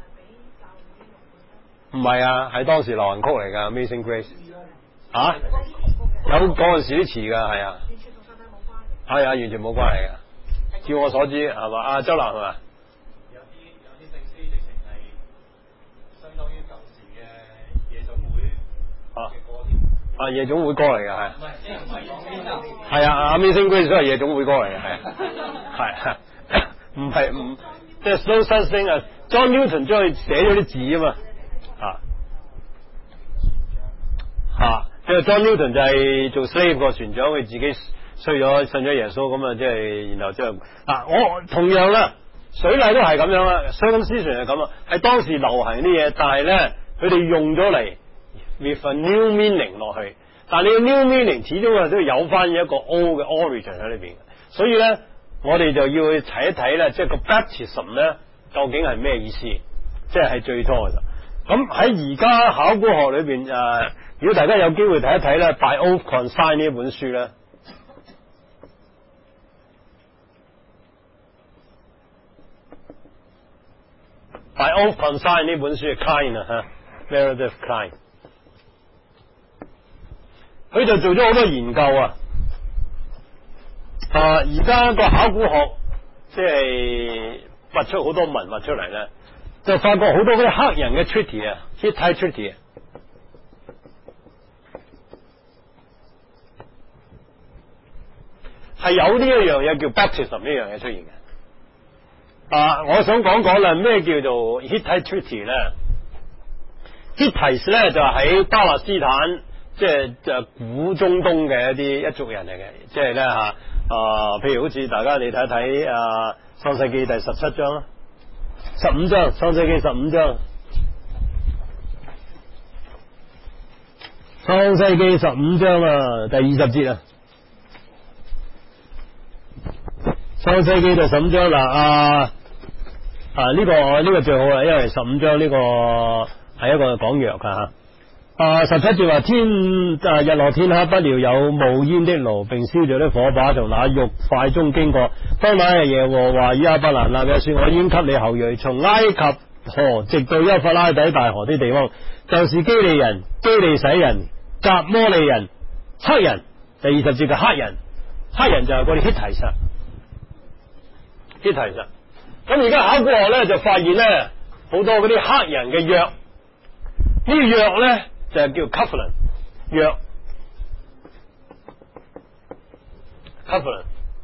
唔係啊，係當時流行曲嚟噶 Amazing Grace， 啊有嗰陣時啲詞噶係啊，係啊完全冇關係噶。照我所知係嘛？阿周南係嘛？ 有啲有啲聖詩直情係相當於舊時嘅夜總會嘅歌添。 啊，夜總會歌嚟嘅係。 唔係，即係唔係講邊度？ 係啊，Amazing Grace 都係夜總會歌嚟嘅，係係唔係唔即係 no such thing 啊 ？John Newton 將佢寫咗啲字啊嘛，啊嚇，即係 John Newton 就係做 slave 個船長，佢自己。衰咗信咗耶穌咁啊，即係然後即係嗱，我同樣啦，水禮都係咁樣啦，相關思想係咁啊，係當時流行啲嘢，但係咧佢哋用咗嚟 with a new meaning 落去，但係你個 new meaning 始終係都要有翻一個 old 嘅 origin 喺裏邊，所以咧我哋就要去睇一睇咧，即係個 baptism 咧究竟係咩意思，即係係最初嘅。咁喺而家考古學裏邊誒、呃，如果大家有機會睇一睇咧，《By Oath Consigned》呢一本書咧。By Oath Consigned 呢本書係 Klein 啊吓 Meredith Klein， 佢就做咗好多研究啊！啊，而家個考古學即係挖出好多文物出嚟咧，就發覺好多嗰啲黑人嘅 treaty 啊 ，Hittite treaty 啊，係有呢一樣嘢叫 baptism 呢樣嘢出現嘅。啊，我想講講啦，咩叫做 Hittite treaty 咧 ？Hittites 咧就喺巴勒斯坦即係誒古中東嘅一啲一族人嚟嘅，即係咧嚇啊，譬如好似大家你睇一睇啊《創世記》第十七章啦，十五章《創世記》十五章，《創世記》十五章啊，第二十節啊，《創世記》第十五章嗱啊啊呢、這個呢、這個最好啦，因為十五章呢個係一個講藥噶吓。啊！十七節話天啊，日落天黑，不料有冒煙的爐，並燒着的火把從那肉塊中經過。當那日耶和華與亞伯蘭立約說：我已經給你後裔，從埃及河直到幼發拉底大河的地方，就是基利人、基利洗人、革摩利人、黑人。第二十節嘅黑人，黑人就係嗰啲希提實，希提實。咁而家考古學咧就發現咧好多嗰啲黑人嘅約，呢個約咧。就係叫 covenant 約 covenant，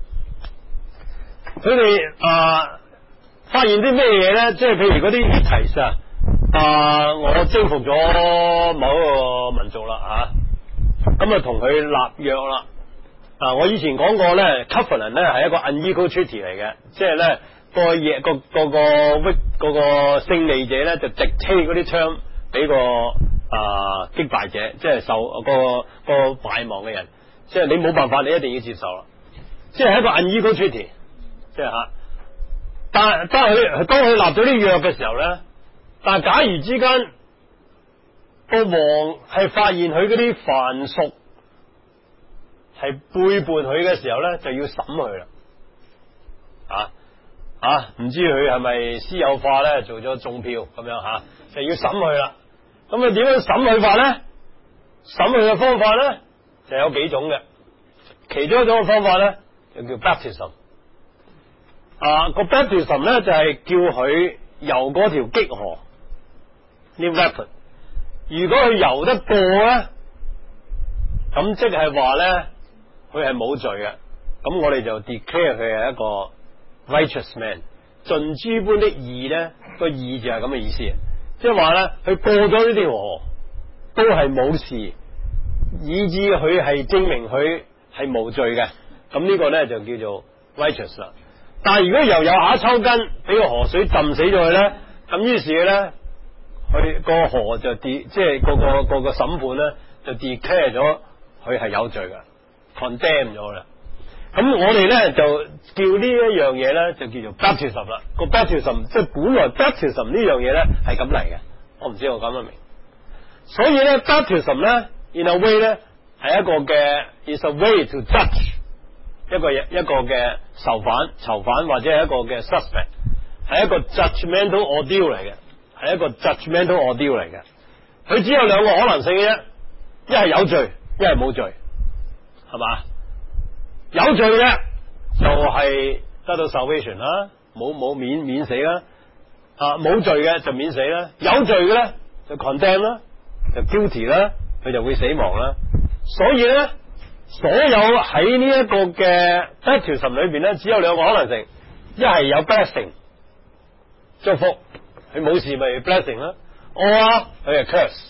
佢哋啊發現啲咩嘢咧？即係譬如嗰啲提示啊，我征服咗某一個民族啦吓，咁啊同佢立約啦。啊，我以前講過咧 ，covenant 咧係一個 unequal treaty 嚟嘅，即係咧個嘢個個個 wick 嗰個勝利者咧就直推嗰啲槍俾個。啊！擊敗者即係受、嗰個、嗰個敗亡嘅人，即係你冇辦法，你一定要接受啦。即係一個 unequal treaty，即係吓。但當佢當佢立咗啲約嘅時候咧，但係假如之間個王係發現佢嗰啲藩屬係背叛佢嘅時候咧，就要審佢啦。啊啊！唔知佢係咪私有化咧，做咗種票咁樣吓、啊，就要審佢啦。咁啊，點樣審佢法咧？審佢嘅方法咧，就有幾種嘅。其中一種嘅方法咧，就叫 baptism。啊，個 baptism 咧就係、是、叫佢游嗰條激河，呢 rapid。如果佢游得過咧，咁即係話咧，佢係冇罪嘅。咁我哋就 declare 佢係一個 righteous man， 盡諸般的義咧，個義就係咁嘅意思。即係話咧，佢過咗呢條河都係冇事，以致佢係證明佢係無罪嘅。咁呢個咧就叫做 righteous 啦。但係如果又有下抽筋，俾個河水浸死咗佢咧，咁於是咧，佢個河就 de 即係個個個個審判咧就 declare 咗佢係有罪嘅 ，condemn 咗啦。咁我哋咧就叫呢一樣嘢咧就叫做 baptism 啦。個 baptism 即係本來 baptism 呢樣嘢咧係咁嚟嘅，我唔知我講得明。所以咧 baptism 咧 in a way 咧係一個嘅 is a way to judge 一個一個嘅囚犯、囚犯或者係一個嘅 suspect， 係一個 judgmental ordeal 嚟嘅，係一個 judgmental ordeal 嚟嘅。佢只有兩個可能性嘅啫，一係有罪，一係冇罪，係嘛？有罪嘅就係得到 salvation 啦，冇冇免免死啦，啊冇罪嘅就免死啦，有罪嘅咧就 condemn 啦，就 guilty 啦，佢就會死亡啦。所以咧，所有喺呢一個嘅 baptism 裏邊咧，只有兩個可能性，一係有 blessing 祝福，佢冇事咪 blessing 啦，我啊佢係 curse，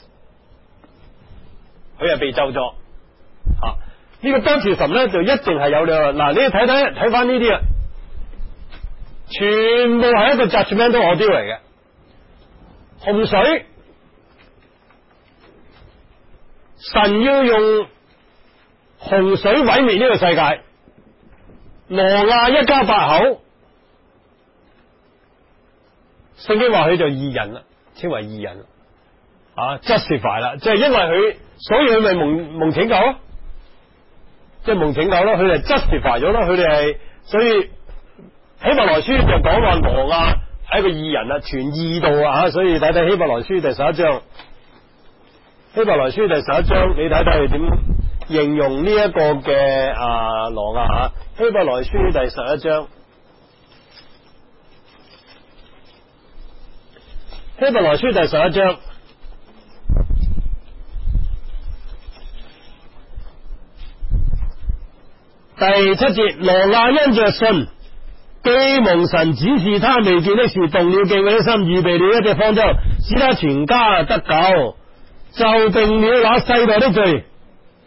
佢係被咒詛啊。呢個 baptism 咧就一定係有兩，嗱你睇睇睇翻呢啲啊，全部係一個 judgmental ordeal 嚟嘅。洪水，神要用洪水毀滅呢個世界，挪亞一家八口，聖經話佢就義人啦，稱為義人啊 justify 啦，即係因為佢，所以佢咪蒙蒙拯救咯。即係蒙拯救咯，佢哋 justify 咗咯，佢哋係，所以希伯來書就講話挪亞係一個義人啊，全義道啊，所以睇睇希伯來書第十一章，希伯來書第十一章，你睇睇佢點形容呢一個嘅啊挪亞啊，希伯來書第十一章，希伯來書第十一章。第七節，挪亞因着信，既蒙神指示他未見的事，動了敬畏的心，預備了一隻方舟，使他全家得救，就定了那世代的罪，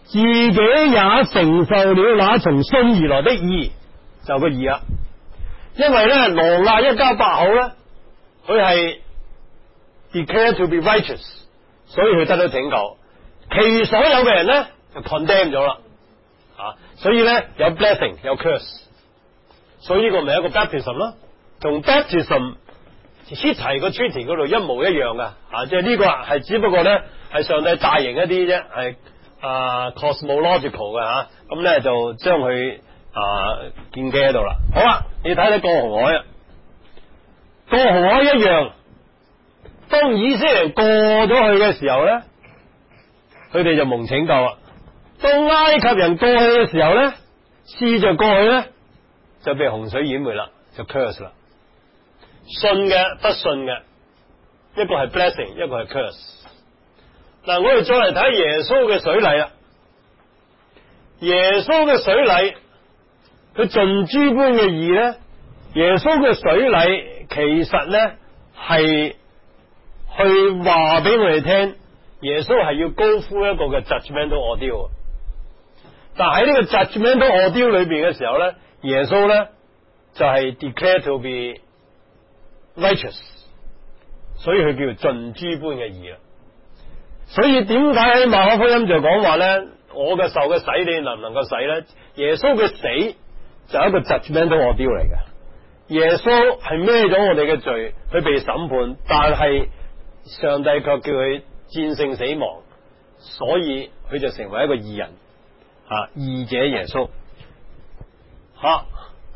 自己也承受了那從信而來的義，就個義啊。因為咧，挪亞一家八口咧，佢係 declared to be righteous， 所以佢得到拯救。其餘所有嘅人咧就 condemn 咗啦，啊，所以咧有 blessing 有 curse， 所以呢個咪一個 baptism 咯，同 baptism Hittai 個 treaty 嗰度一模一樣噶，啊，即係呢個係只不過咧係上帝大型一啲啫，係啊 cosmological 嘅吓，咁咧就將佢啊建基喺度啦。好啦，你睇睇過紅海啊，過紅海一樣，當以色列人過咗去嘅時候咧，佢哋就蒙拯救啦。當埃及人過去嘅時候咧，試着過去咧就被洪水淹沒啦，就 curse 啦。信嘅不信嘅，一個係 blessing， 一個係 curse。嗱，我哋再嚟睇耶穌嘅水禮啦。耶穌嘅水禮，佢盡諸般嘅義咧。耶穌嘅水禮其實咧係去話俾我哋聽，耶穌係要 go through一個嘅 judgmental ordeal。但喺呢個 judgmental ordeal 裏邊嘅時候咧，耶穌咧就係 declare to be righteous， 所以佢叫做盡諸般嘅義啦。所以點解喺馬可福音就講話咧，我嘅受嘅洗你能唔能夠洗咧？耶穌嘅死就係一個 judgmental ordeal 嚟嘅。耶穌係孭咗我哋嘅罪，佢被審判，但係上帝卻叫佢戰勝死亡，所以佢就成為一個義人啊，義者耶穌吓。啊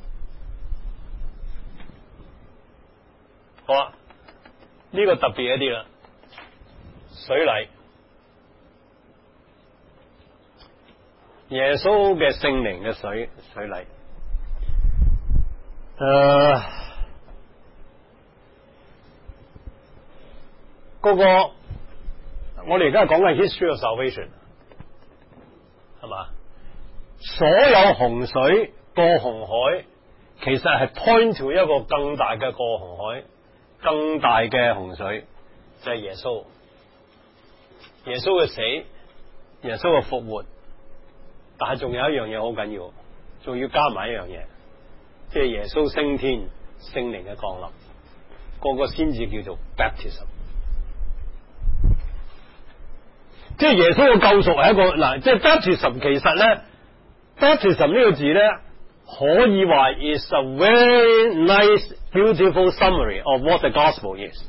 好啦，呢、這個特別一啲啦，水禮，耶穌嘅聖靈嘅水水禮，誒、呃，嗰個我哋而家講緊 history of salvation， 係嘛？所有洪水過紅海，其實係 point to 一個更大嘅過紅海。更大嘅洪水就係耶穌，耶穌嘅死，耶穌嘅復活，但係仲有一樣嘢好緊要，仲要加埋一樣嘢，即係耶穌升天，聖靈嘅降臨，個個先至叫做 baptism。即係耶穌嘅救贖係一個嗱，即係 baptism 其實咧 ，baptism 呢個字咧。可以話 is a very nice, beautiful summary of what the gospel is.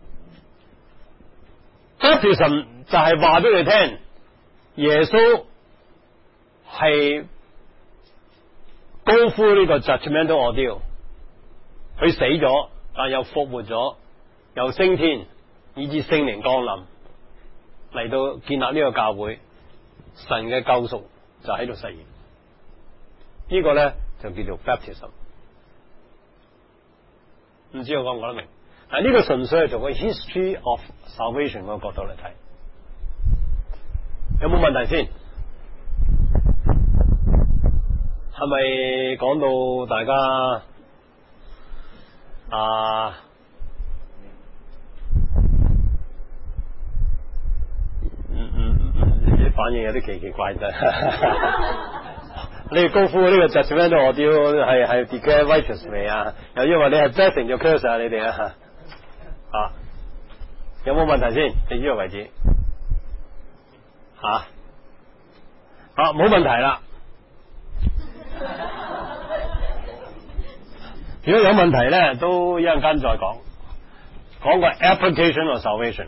Baptism 就係話俾你聽，耶穌係 go through 呢個 judgmental ordeal， 佢死咗，但又復活咗，又升天，以致聖靈降臨嚟到建立呢個教會，神嘅救贖就喺度實現。這個、呢個咧。就叫做 baptism， 唔知我講唔講得明？但係呢個純粹係從個 history of salvation 嗰個角度嚟睇，有冇問題先？係咪講到大家啊？嗯嗯嗯，啲反應有啲奇奇怪怪。你哋高呼呢個 judgmental ordeal係係 declare righteous 未啊？又因為你係 blessing 就 curse 啊！你哋啊，啊有冇問題先？至呢個為止吓啊冇問題啦。如果有問題咧，都一陣間再講，講個 application of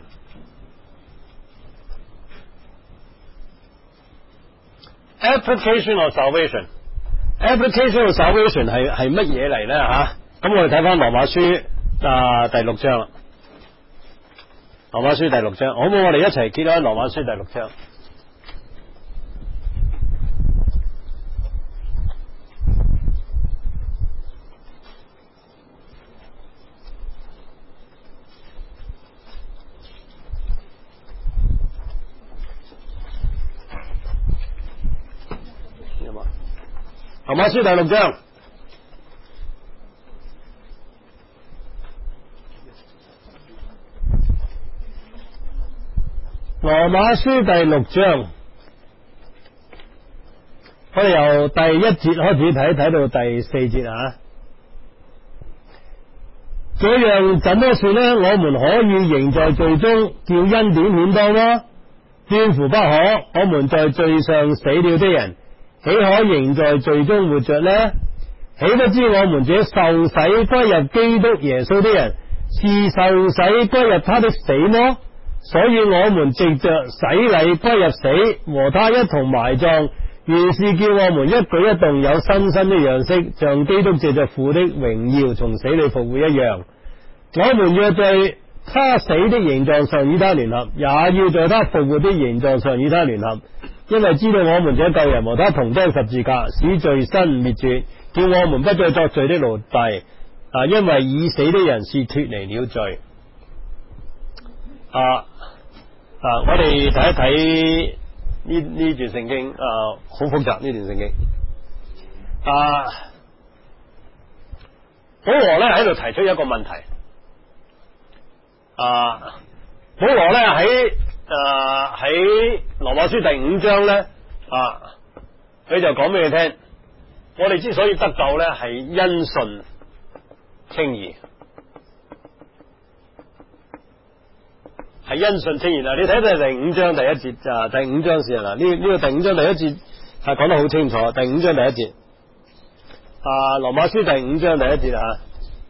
salvation。Application of salvation，application of salvation 係係乜嘢嚟咧吓？咁我哋睇翻羅馬書啊第六章啦，羅馬書第六章，好唔好？我哋一齊揭開羅馬書第六章。羅馬書第六章，羅馬書第六章我哋由第一節開始睇，睇到第四節啊。這樣怎麼說呢？我們可以仍在罪中，叫恩典顯多嗎？斷乎不可。我們在罪上死了的人，豈可仍在罪中活着呢？豈不知我們這受洗歸入基督耶穌的人，是受洗歸入他的死麼？所以我們藉着洗禮歸入死，和他一同埋葬，原是叫我們一舉一動有新生的樣式，像基督借着父的榮耀從死裏復活一樣。我們若在他死的形狀上與他聯合，也要在他復活的形狀上與他聯合，因為知道我們這舊人和他同釘十字架，使罪身滅絕，叫我們不再作罪的奴隸。啊，因為已死的人是脫離了罪。啊啊，我哋睇一睇呢呢段聖經，啊，好複雜呢段聖經。啊，保羅咧喺度提出一個問題。啊，保羅咧喺誒喺羅馬書第五章咧，啊，佢就講俾你聽，我哋之所以得救咧，係因信稱義，係因信稱義啦。你睇睇第五章第一節啊，第五章先啦，呢呢個第五章第一節係講得好清楚。第五章第一節，啊，羅馬書第五章第一節啊。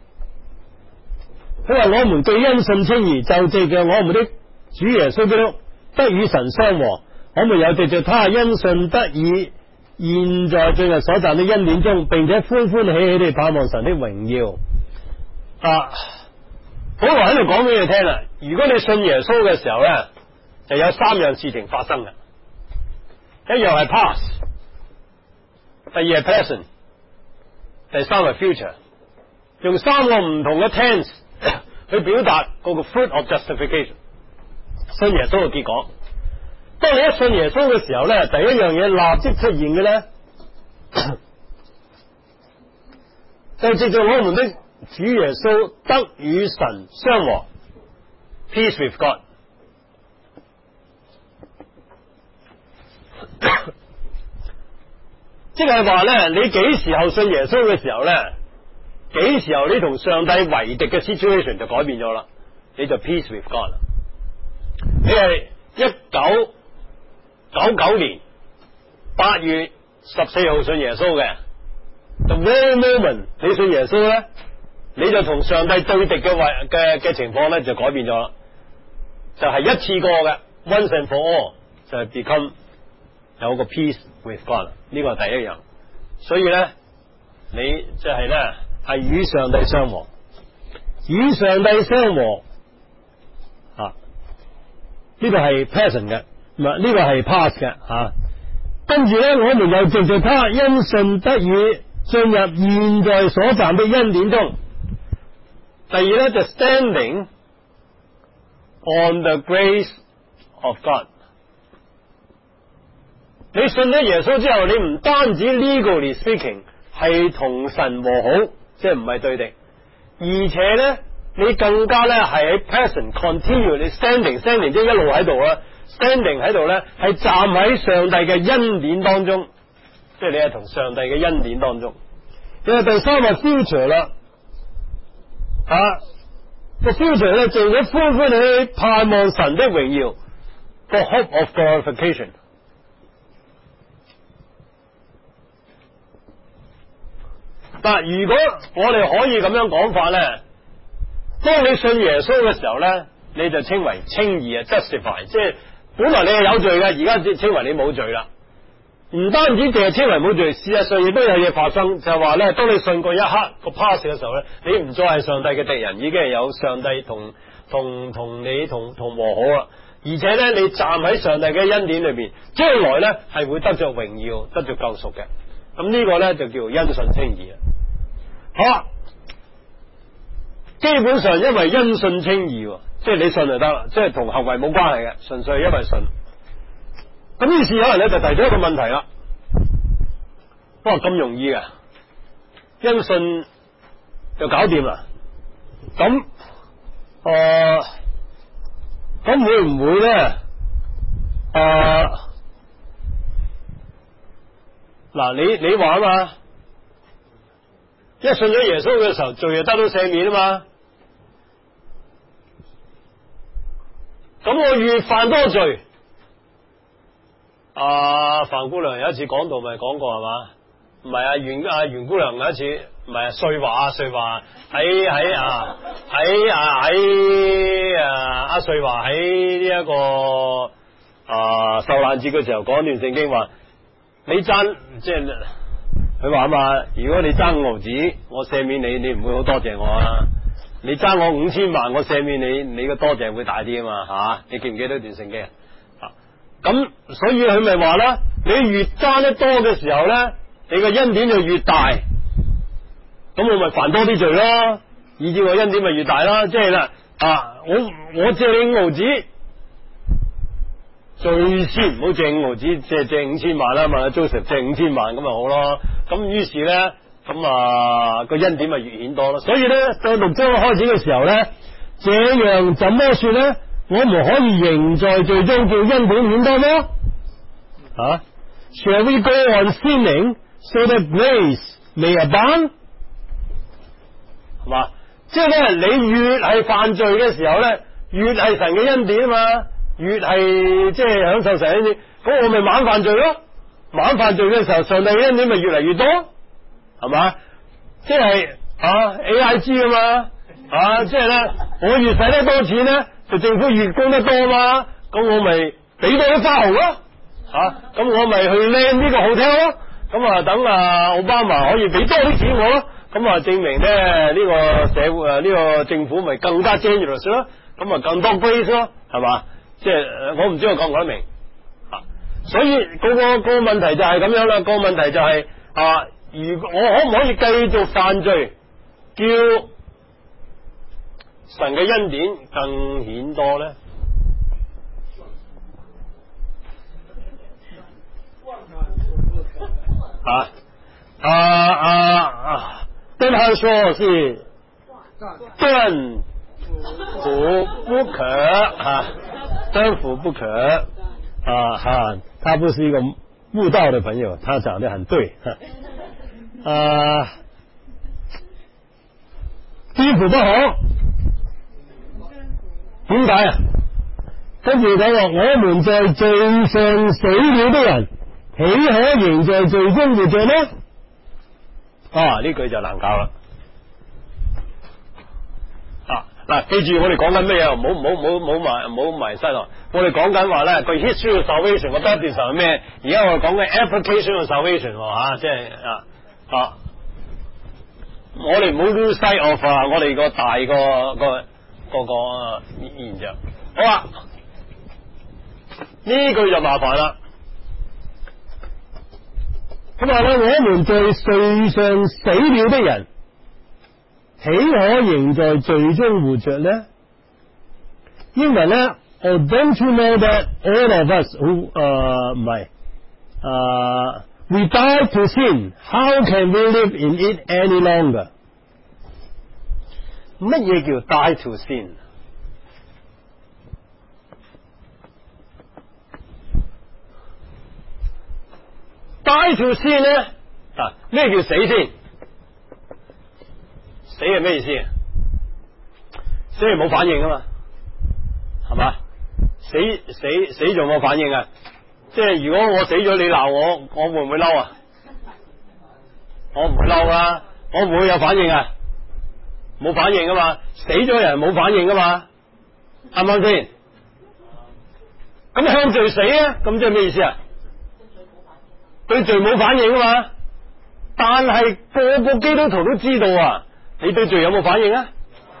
佢話我們既因信稱義，就藉着我們的主耶穌基督得與神相和，我們又藉着他因信得以現在進入所賺的恩典中，並且歡歡喜喜地盼望神的榮耀。啊，保羅喺度講俾你聽啦，如果你信耶穌嘅時候咧，就有三樣事情發生嘅，一樣係 past， 第二係 present， 第三係 future， 用三個唔同嘅 tense去表達嗰個 fruit of justification， 信耶穌嘅結果。當你一信耶穌嘅時候咧，第一樣嘢立即出現嘅咧，就藉着我們的主耶穌得與神相和 ，peace with God。即係話咧，你幾時候信耶穌嘅時候咧？幾時候你同上帝為敵嘅 situation 就改變咗啦，你就 peace with God 啦。你係一九九九年八月十四號信耶穌嘅 ，the very moment 你信耶穌咧，你就同上帝對敵嘅為嘅嘅情況咧就改變咗啦，就係、是、一次過嘅 once and for all 就係 become 有個 peace with God 啦，呢個係第一樣。所以咧，你就係咧。係與上帝相和，與上帝相和啊！呢個係 present 嘅，唔係呢個係 past 嘅吓。跟住咧，我們又藉着他因信得以進入現在所賺的恩典中。第二咧就 standing on the grace of God。你信咗耶穌之後，你唔單止 legally speaking 係同神和好。即係唔係對敵，而且咧你更加咧係喺 present continue， 你 standing standing 即係一路喺度啦 ，standing 喺度咧係站喺上帝嘅恩典當中，即係你係同上帝嘅恩典當中。因為第三個 future 啦，啊個 future 咧做咗歡歡喜喜盼望神的榮耀，個 hope of glorification。嗱，如果我哋可以咁樣講法咧，當你信耶穌嘅時候咧，你就稱為稱義啊 ，justify， 即係本來你係有罪嘅，而家稱為你冇罪啦。唔單止淨係稱為冇罪，事實上亦都有嘢發生，就係話咧，當你信過一刻個 pass 嘅時候咧，你唔再係上帝嘅敵人，已經係有上帝同同同你同同和好啦。而且咧，你站喺上帝嘅恩典裏邊，將來咧係會得着榮耀，得着救贖嘅。咁呢個咧就叫因信稱義啊。好啦，基本上因為因信稱義，即係你信就得啦，即係同行為冇關係嘅，純粹係因為信。咁於是有人咧就提出一個問題啦，哇咁容易嘅，因信就搞掂啦。咁誒，咁、呃、會唔會咧？誒、呃， 嗱，你你話啊嘛，一信咗耶穌嘅時候，罪就得到赦免啊嘛。咁我越犯多罪，啊范姑娘有一次講道咪講過係嘛？唔係啊袁啊袁姑娘有一次唔係啊瑞華啊瑞華喺喺啊喺啊喺啊阿瑞華喺呢一個啊受難節嘅時候講段聖經話，你爭即係佢話啊嘛，如果你爭五毫子，我赦免你，你唔會好多謝我啊。你爭我五千萬，我赦免你，你嘅多謝會大啲啊嘛，係嘛？你記唔記得段聖經啊？咁所以佢咪話啦，你越爭得多嘅時候咧，你個恩典就越大，咁我咪犯多啲罪咯，以至我恩典咪越大啦。即係啦，啊，我我借你五毫子，最先唔好借五毫子，借借五千萬啦，問 Joseph 借五千萬咁咪好咯。咁於是咧。咁啊，個恩典咪越顯多咯。所以咧，到六章開始嘅時候咧，這樣怎麼說咧？我們可以仍在罪中叫恩典顯多麼？啊 ，Shall we go on sinning so that grace may abound？係嘛？即係咧，你越係犯罪嘅時候咧，越係神嘅恩典啊嘛，越係即係享受神恩典，咁我咪猛犯罪咯。猛犯罪嘅時候，上帝嘅恩典咪越嚟越多。係嘛？即係啊 A I G 啊嘛，啊即係咧，我越使得多錢咧，就政府越供得多嘛，咁我咪俾多啲花紅咯，吓、啊、咁我咪去靚呢個 hotel 咯，咁啊等啊奧巴馬可以俾多啲錢我咯，咁啊證明咧呢、這個社會啊呢、這個政府咪更加 generous 咯，咁啊更多 grace 咯，係嘛？即係我唔知我講唔講得明啊？所以嗰、那個、那個問題就係咁樣啦，那個問題就係、是、啊。如果我可唔可以繼續犯罪，叫神嘅恩典更顯多咧？啊啊啊啊！對他說是斷乎不可啊，斷乎不可啊哈！他不是一個悟道的朋友，他講得很對。啊，斷乎不可，點解啊？跟住佢話：我們在罪上死了的人，豈可仍在罪中活着呢？啊，呢句就難搞啦。啊，嗱，記住我哋講緊咩啊？唔好唔好唔好唔好埋唔好埋失落。我哋講緊話咧，個 history of salvation 個 baptism 係咩？而家我哋講緊 application of salvation 吓，即係啊。啊！我哋唔好 lose sight of 啊！我哋個大個個個個現象，好啦，呢句就麻煩啦。咁話咧，我們在罪上死了的人，豈可仍在罪中活着呢？英文咧 ，Oh, don't you know that all of us who 誒唔係誒。We die to sin. How can we live in it any longer? 乜嘢叫 die to sin？ die to sin 咧，啊，咩叫死先？死係咩意思？死係冇反應啊嘛，係嘛？死死死仲冇反應啊？即係如果我死咗，你鬧我，我會唔會嬲啊？我唔會嬲啊，我唔會有反應啊，冇反應啊嘛，死咗人冇反應啊嘛，啱唔啱先？咁向罪死啊？咁即係咩意思啊？對罪冇反應啊嘛，但係個個基督徒都知道啊，你對罪有冇反應啊？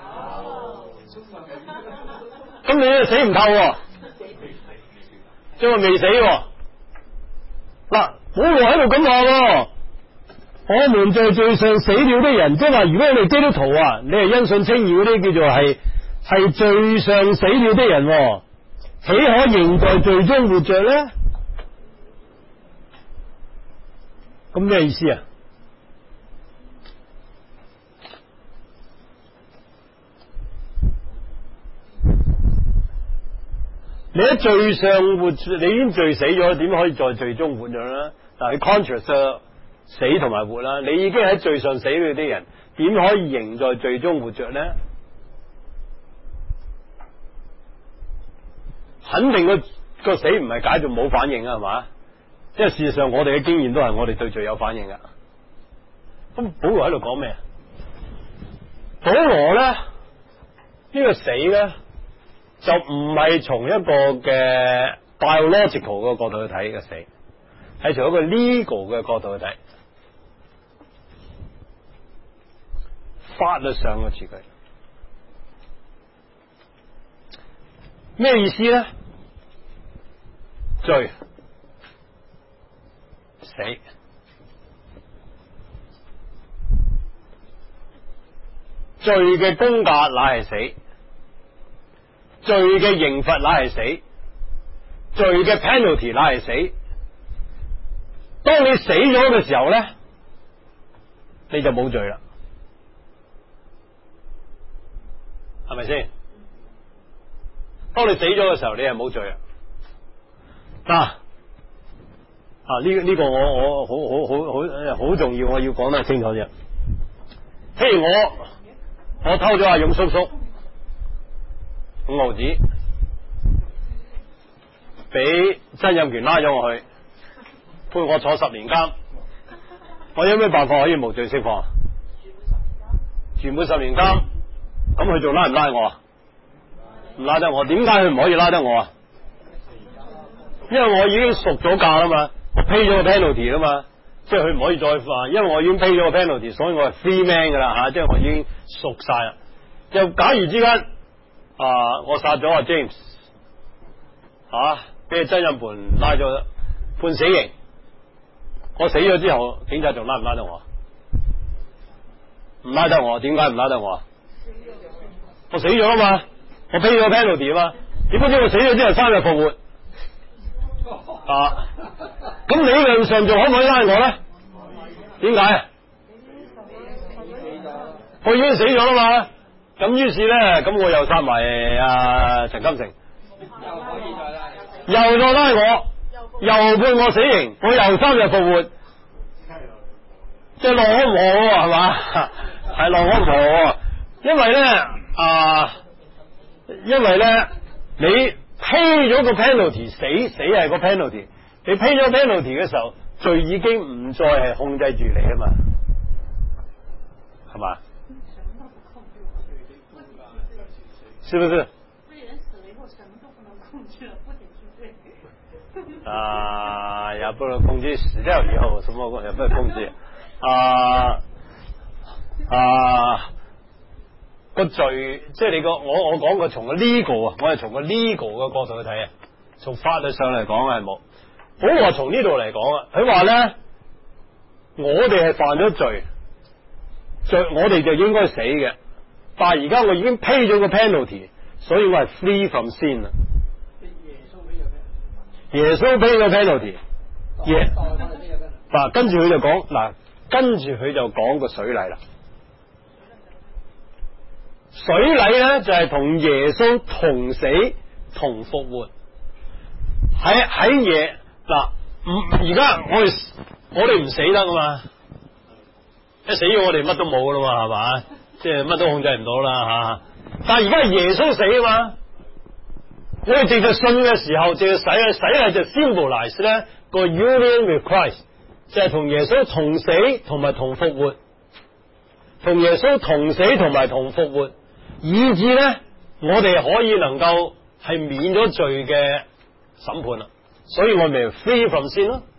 咁你都死唔透喎。即係未死喎，嗱，保羅喺度咁話，我們在罪上死了的人，即係話，如果你係基督徒啊，你係因信稱義嗰啲叫做係係罪上死了的人，豈可仍在罪中活着咧？咁咩意思啊？你喺罪上活，你已經罪死咗，點可以在罪中活着咧？嗱，喺 contrast 死同埋活啦。你已經喺罪上死嗰啲人，點可以仍在罪中活着呢？肯定個個死唔係解做冇反應啊，係嘛？因為事實上我哋嘅經驗都係我哋對罪有反應噶。咁保羅喺度講咩？保羅咧呢、呢個死咧就唔係從一個嘅 biological 嘅角度去睇嘅死，係從一個 legal 嘅角度去睇，法律上嘅詞句。咩意思咧？罪、死，罪嘅工價乃係死，罪嘅刑罰乃係死，罪嘅 penalty 乃係死。當你死咗嘅時候咧，你就冇罪啦，係咪先？當你死咗嘅時候，你係冇罪啊！嗱啊，呢、呢、呢個我我好好好好好重要，我要講得清楚啫。譬如我我偷咗阿勇叔叔五毫子，俾曾蔭權拉咗我去，判我坐十年監。我有咩辦法可以無罪釋放？全部十年監，咁佢仲拉唔拉我啊？唔拉得我，點解佢唔可以拉得我啊？因為我已經贖咗價啦嘛，我 pay 咗個 penalty 啦嘛，即係佢唔可以再犯，因為我已經 pay 咗個 penalty，所以我係 free man 噶啦吓，即係我已經贖晒啦。又假如之間啊，我殺咗阿 James 吓，俾曾蔭權拉咗判死刑，我死咗之後，警察仲拉唔拉得我？唔拉得我，點解唔拉得我啊？我死咗啊嘛，我 pay 咗 penalty 啊嘛，點解知我死咗之後三日復活？啊！咁理論上仲可唔可以拉我咧？點解啊？我已經死咗啦嘛。咁於是咧，咁我又殺埋阿陳金城，又再拉我，又判我死刑，我又三日復活，即係落安和係嘛？係落安和，因為咧啊，因為咧你pay 咗個 penalty， 死死係個 penalty， 你 pay 咗 penalty 嘅時候，罪已經唔再係控制住你啊嘛，係嘛？是不是？啊，也不能控制，死掉以後什麼也不能控制啊啊！個罪，即係你個我我講個從個 legal 啊，我係從個 legal 嘅角度去睇啊，從法律上嚟講係冇。保羅從呢度嚟講啊，佢話咧，我哋係犯咗罪，罪我哋就應該死嘅，但係而家我已經 pay 咗個 penalty， 所以我係 free from sin 啦。耶穌 pay 咗 penalty， 耶嗱，跟住佢就講嗱，跟住佢就講個水禮啦。水禮咧就係、是、同耶穌同死同復活，喺喺耶嗱，唔而家我哋我哋唔死得噶嘛，一死咗我哋乜都冇噶啦嘛，係嘛，即係乜都控制唔到啦吓。但係而家係耶穌死啊嘛，我哋直接信嘅時候，直接洗啊洗係就 symbolize 咧個 union with Christ， 就係同耶穌同死同埋同復活，同耶穌同死同埋同復活。以致咧，我哋可以能夠係免咗罪嘅審判啦，所以我咪 free from sin 咯。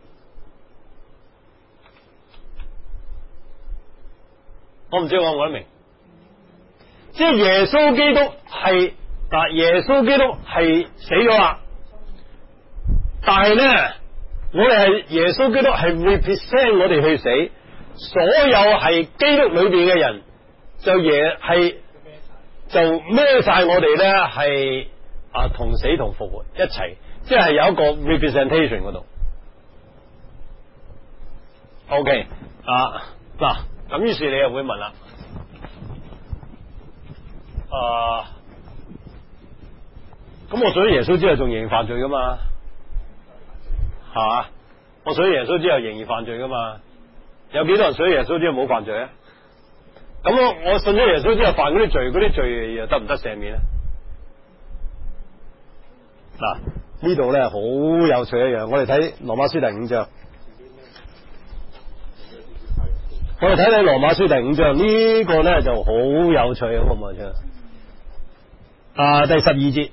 我唔知我講唔講得明，即係耶穌基督係嗱，耶穌基督係死咗啦，但係咧，我哋係耶穌基督係 represent 我哋去死，所有係基督裏邊嘅人就耶係。就孭晒我哋咧，係啊同死同復活一齊，即係有一個 representation 嗰度。OK 啊嗱，咁於是你又會問啦，啊咁我信咗耶穌之後仲仍然犯罪噶嘛？係嘛？我信咗耶穌之後仍然犯罪噶嘛？ 有幾多人信咗耶穌之後冇犯罪啊？咁我我信咗耶穌之後犯嗰啲罪，嗰啲罪又得唔得赦免咧？嗱，呢度咧好有趣一樣，我哋睇羅馬書第五章，我哋睇睇羅馬書第五章，呢、呢個咧就好有趣啊！好唔好聽？啊，第十二節。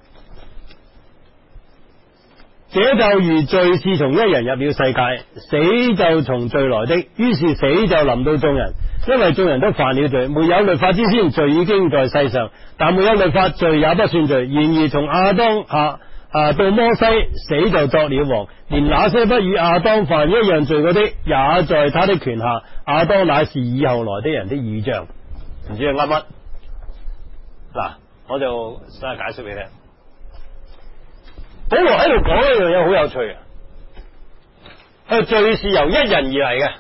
這就如罪是從一人入了世界，死就從罪來的，於是死就臨到眾人，因為眾人都犯了罪。沒有律法之先，罪已經在世上，但沒有律法，罪也不算罪。然而從亞當啊啊到摩西，死就作了王，連那些不與亞當犯一樣罪嗰的，也在他的權下。亞當乃是以後來的人的預像。唔知係啱乜？嗱，我就先解釋俾你聽。保羅喺度講一樣嘢好有趣嘅，佢罪是由一人而嚟嘅，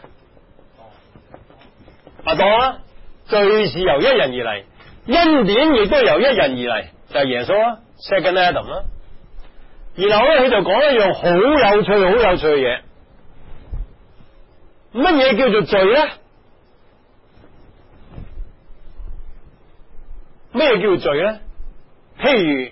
阿當啦，罪是由一人而嚟，恩典亦都由一人而嚟，就係、是、耶穌啦 ，Second Adam 啦。然後咧，佢就講一樣好有趣、好有趣嘅嘢，乜嘢叫做罪咧？咩叫罪咧？譬如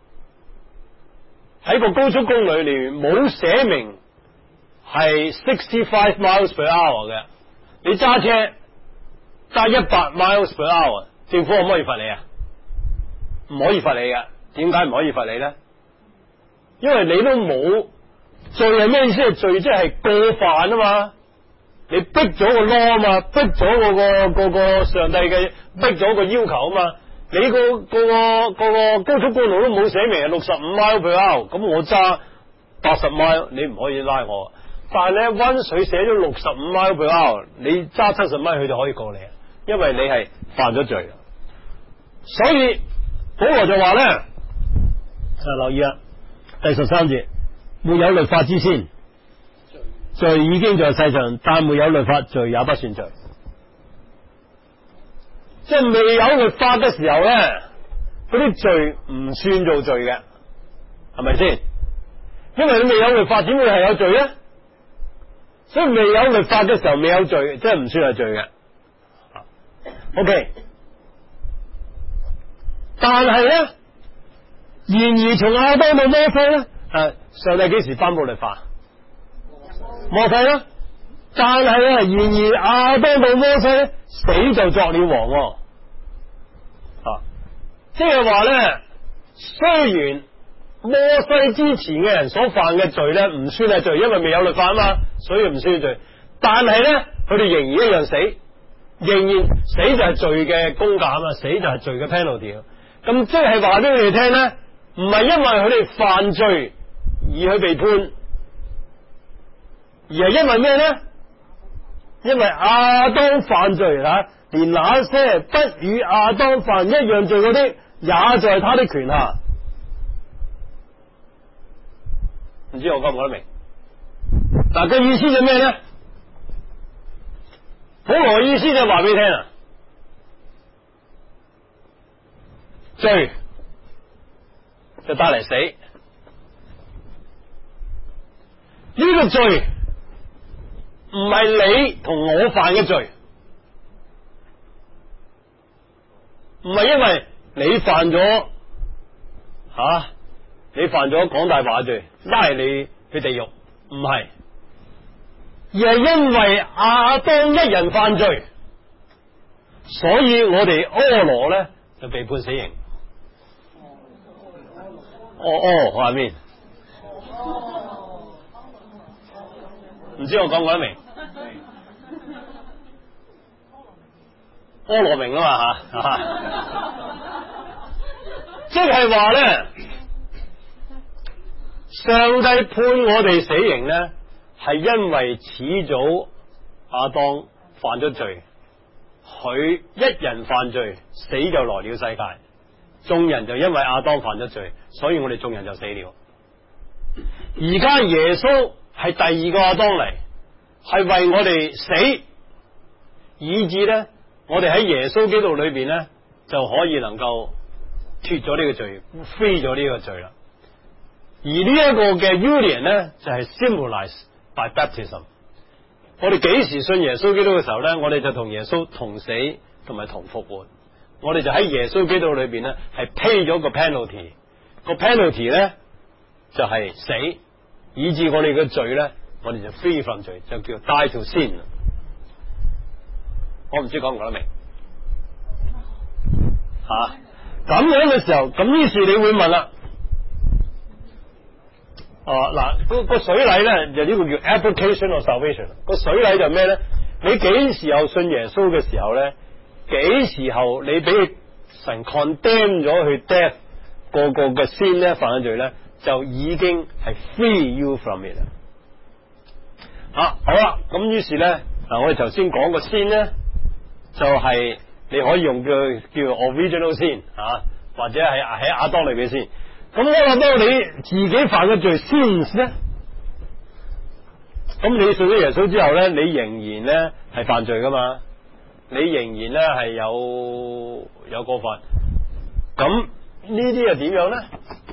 喺個高速公路裏面冇寫明係 sixty-five miles per hour 嘅，你揸車揸一百 miles per hour， 政府可唔可以罰你啊？唔可以罰你嘅。點解唔可以罰你咧？因為你都冇罪係咩意思？係罪即係過犯啊嘛，你逼咗個 law 啊嘛，逼咗嗰個嗰個上帝嘅，逼咗個要求啊嘛。你個個個個高速公路都冇寫明係六十五 mile per hour， 咁我揸八十 mile， 你唔可以拉我。但係咧，溫水寫咗六十五 mile per hour， 你揸七十 mile 佢就可以告你，因為你係犯咗罪。所以保羅就話咧，就留意啦，第十三節，沒有律法之先，罪已經在世上，但沒有律法，罪也不算罪。即係未有律法嘅時候咧，嗰啲罪唔算做罪嘅，係咪先？因為你未有律法，點會係有罪咧？所以未有律法嘅時候未有罪，即係唔算係罪嘅。OK， 但係咧，然而從亞當到摩西咧，誒，上帝幾時頒布律法？摩西啦。但係咧，然而亞當到摩西咧，死就作了王。啊，即係話咧，雖然摩西之前嘅人所犯嘅罪咧，唔算係罪，因為未有律法啊嘛，所以唔算係罪。但係咧，佢哋仍然一樣死，仍然死就係罪嘅公價啊嘛，死就係罪嘅 penalty。咁即係話俾佢哋聽咧，唔係因為佢哋犯罪而去被判，而係因為咩咧？因為亞當犯罪啊，連那些不與亞當犯一樣罪嗰啲，也在他的權下。唔知我講唔講得明？嗱，個意思就咩咧？保羅嘅意思就話俾你聽啊，罪就帶嚟死，呢、這個罪唔係你同我犯嘅罪，唔係因為你犯咗吓、啊，你犯咗講大話罪，拉你去地獄，唔係，而係因為亞當一人犯罪，所以我哋柯羅咧就被判死刑。哦哦，下面唔知我講唔講得明？柯羅明啊嘛吓，即係話咧，上帝判我哋死刑咧，係因為始祖亞當犯咗罪，佢一人犯罪，死就來了世界，眾人就因為亞當犯咗罪，所以我哋眾人就死了。而家耶穌係第二個亞當嚟，係為我哋死，以致咧，我哋喺耶穌基督裏邊咧，就可以能夠脫咗呢個罪，飛咗呢個罪啦。而呢一個嘅 union 咧，就係 symbolized by baptism， 我哋幾時信耶穌基督嘅時候咧，我哋就同耶穌同死同埋同復活。我哋就喺耶穌基督裏邊咧，係 pay 咗個 penalty。個 penalty 咧就係、是、死，以致我哋嘅罪咧，我哋就 free from 罪，就叫 die to sin。我唔知講唔講得明吓？咁、啊、樣嘅時候，咁於是你會問啦，哦嗱，個個水禮咧就呢個叫 application of salvation。個水禮就咩咧？你幾時候信耶穌嘅時候咧？幾時候你俾神 condemn 咗去 death， 個個嘅先咧犯咗罪咧，就已經係 free you from it 啦。啊，好啦，咁於是咧嗱，我哋頭先講個先咧，就係、是、你可以用叫叫 original 先啊，或者係喺亞當裏邊先。咁我諗到你自己犯嘅罪 sins 咧，咁你信咗耶穌之後咧，你仍然咧係犯罪噶嘛？你仍然咧係有有過犯。咁呢啲又點樣咧？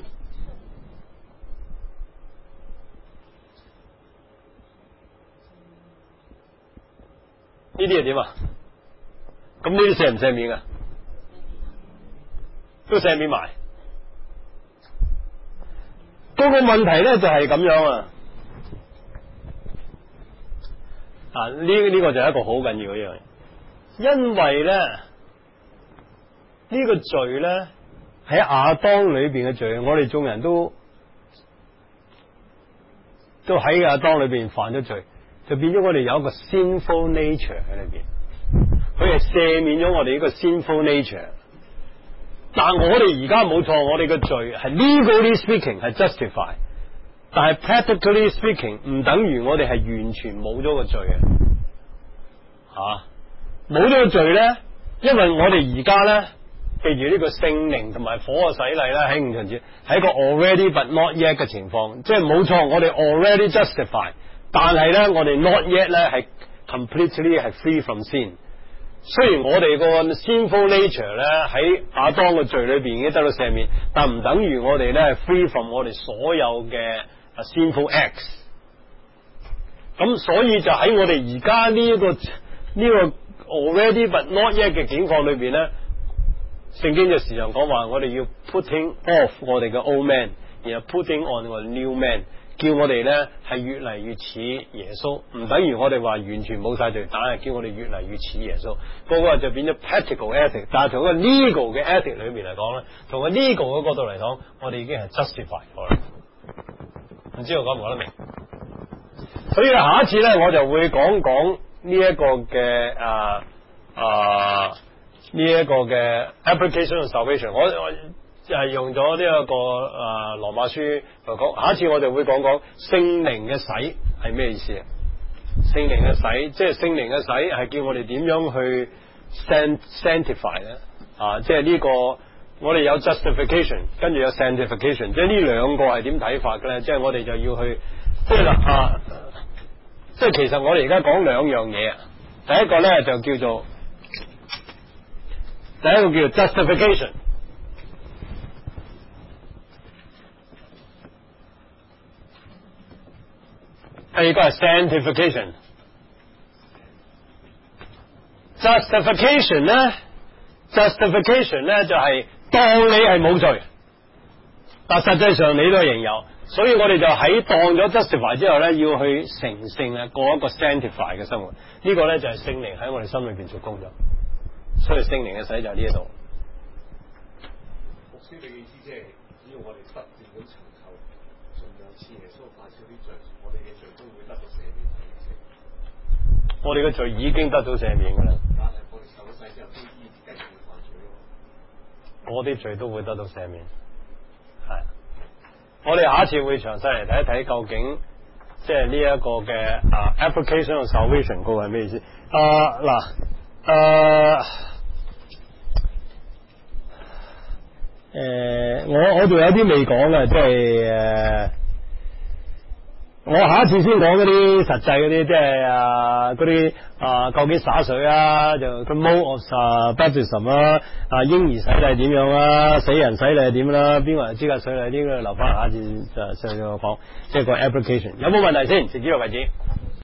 呢啲係點啊？咁呢啲赦唔赦免啊？都赦免埋。嗰個問題咧就係咁樣啊！啊，呢呢個就係一個好緊要嘅一樣嘢，因為咧呢、呢個罪咧喺亞當裏邊嘅罪，我哋眾人都都喺亞當裏邊犯咗罪，就變咗我哋有一個 sinful nature 喺裏邊，佢係赦免咗我哋呢個 sinful nature。但我哋而家冇錯，我哋嘅罪係 legally speaking 係 justify， 但係 practically speaking 唔等於我哋係完全冇咗個罪嘅。吓，冇咗個罪咧，因為我哋而家咧，記住呢個聖靈同埋火嘅洗禮咧，喺五旬節係一個 already but not yet 嘅情況，即係冇錯，我哋 already justify， 但係咧我哋 not yet 咧係 completely 係 free from sin。雖然我哋個 sinful nature 咧喺亞當嘅罪裏邊已經得到赦免，但唔等於我哋咧係 free from 我哋所有嘅 sinful acts。咁所以就喺我哋而家呢一個呢、呢個 already but not yet 嘅境況裏邊咧，聖經就時常講話我哋要 putting off 我哋嘅 old man， 然後 putting on 我哋 new man， 叫我哋咧係越嚟越似耶穌，唔等於我哋話完全冇晒罪，但係叫我哋越嚟越似耶穌。嗰個就變咗 practical ethic， 但係從一個 legal 嘅 ethic 裏面嚟講咧，從個 legal 嘅角度嚟講，我哋已經係 justify 咗啦。唔知我講唔講得明？所以下一次咧，我就會講講呢一個嘅啊啊呢一個嘅 application of salvation。我我係用咗呢一個啊羅馬書嚟講。下一次我就會講講聖靈嘅洗係咩意思啊？聖靈嘅洗，即係聖靈嘅洗係叫我哋點樣去 sanctify 咧？啊，即係呢個我哋有 justification， 跟住有 sanctification， 即係呢兩個係點睇法嘅咧？即係我哋就要去即係啦啊！即係其實我哋而家講兩樣嘢啊。第一個咧就叫做第一個叫做 justification。第二個係 sanctification。justification 咧 ，justification 咧就係、是、當你係冇罪，但實際上你都係仍有，所以我哋就喺當咗 justify 之後咧，要去成聖啊，過一個 sanctify 嘅生活。呢、這個咧就係聖靈喺我哋心裏邊做工作，所以聖靈嘅洗就喺呢一度。 牧師，你嘅意思即係只要我哋不斷咁尋求，盡量似耶穌犯少啲罪，我哋嘅罪都會得到赦免。 我哋嘅罪已經得到赦免噶啦， 但係我哋受咗洗之後，都依然繼續會犯罪咯。 我啲罪都會得到赦免，係。我哋下一次會詳細嚟睇一睇，究竟即係呢一個嘅啊 application of salvation 嗰個係咩意思？啊嗱，誒誒，我我仲有啲未講嘅，即係誒。我下一次先講嗰啲實際嗰啲，即係啊嗰啲啊究竟灑水啊，就個 mode of baptism 啊，啊嬰兒洗禮點樣啊，死人洗禮係點啦，邊個人資格洗禮呢個留翻下一次就上咗講，即係個 application。有冇問題先？直至呢個為止。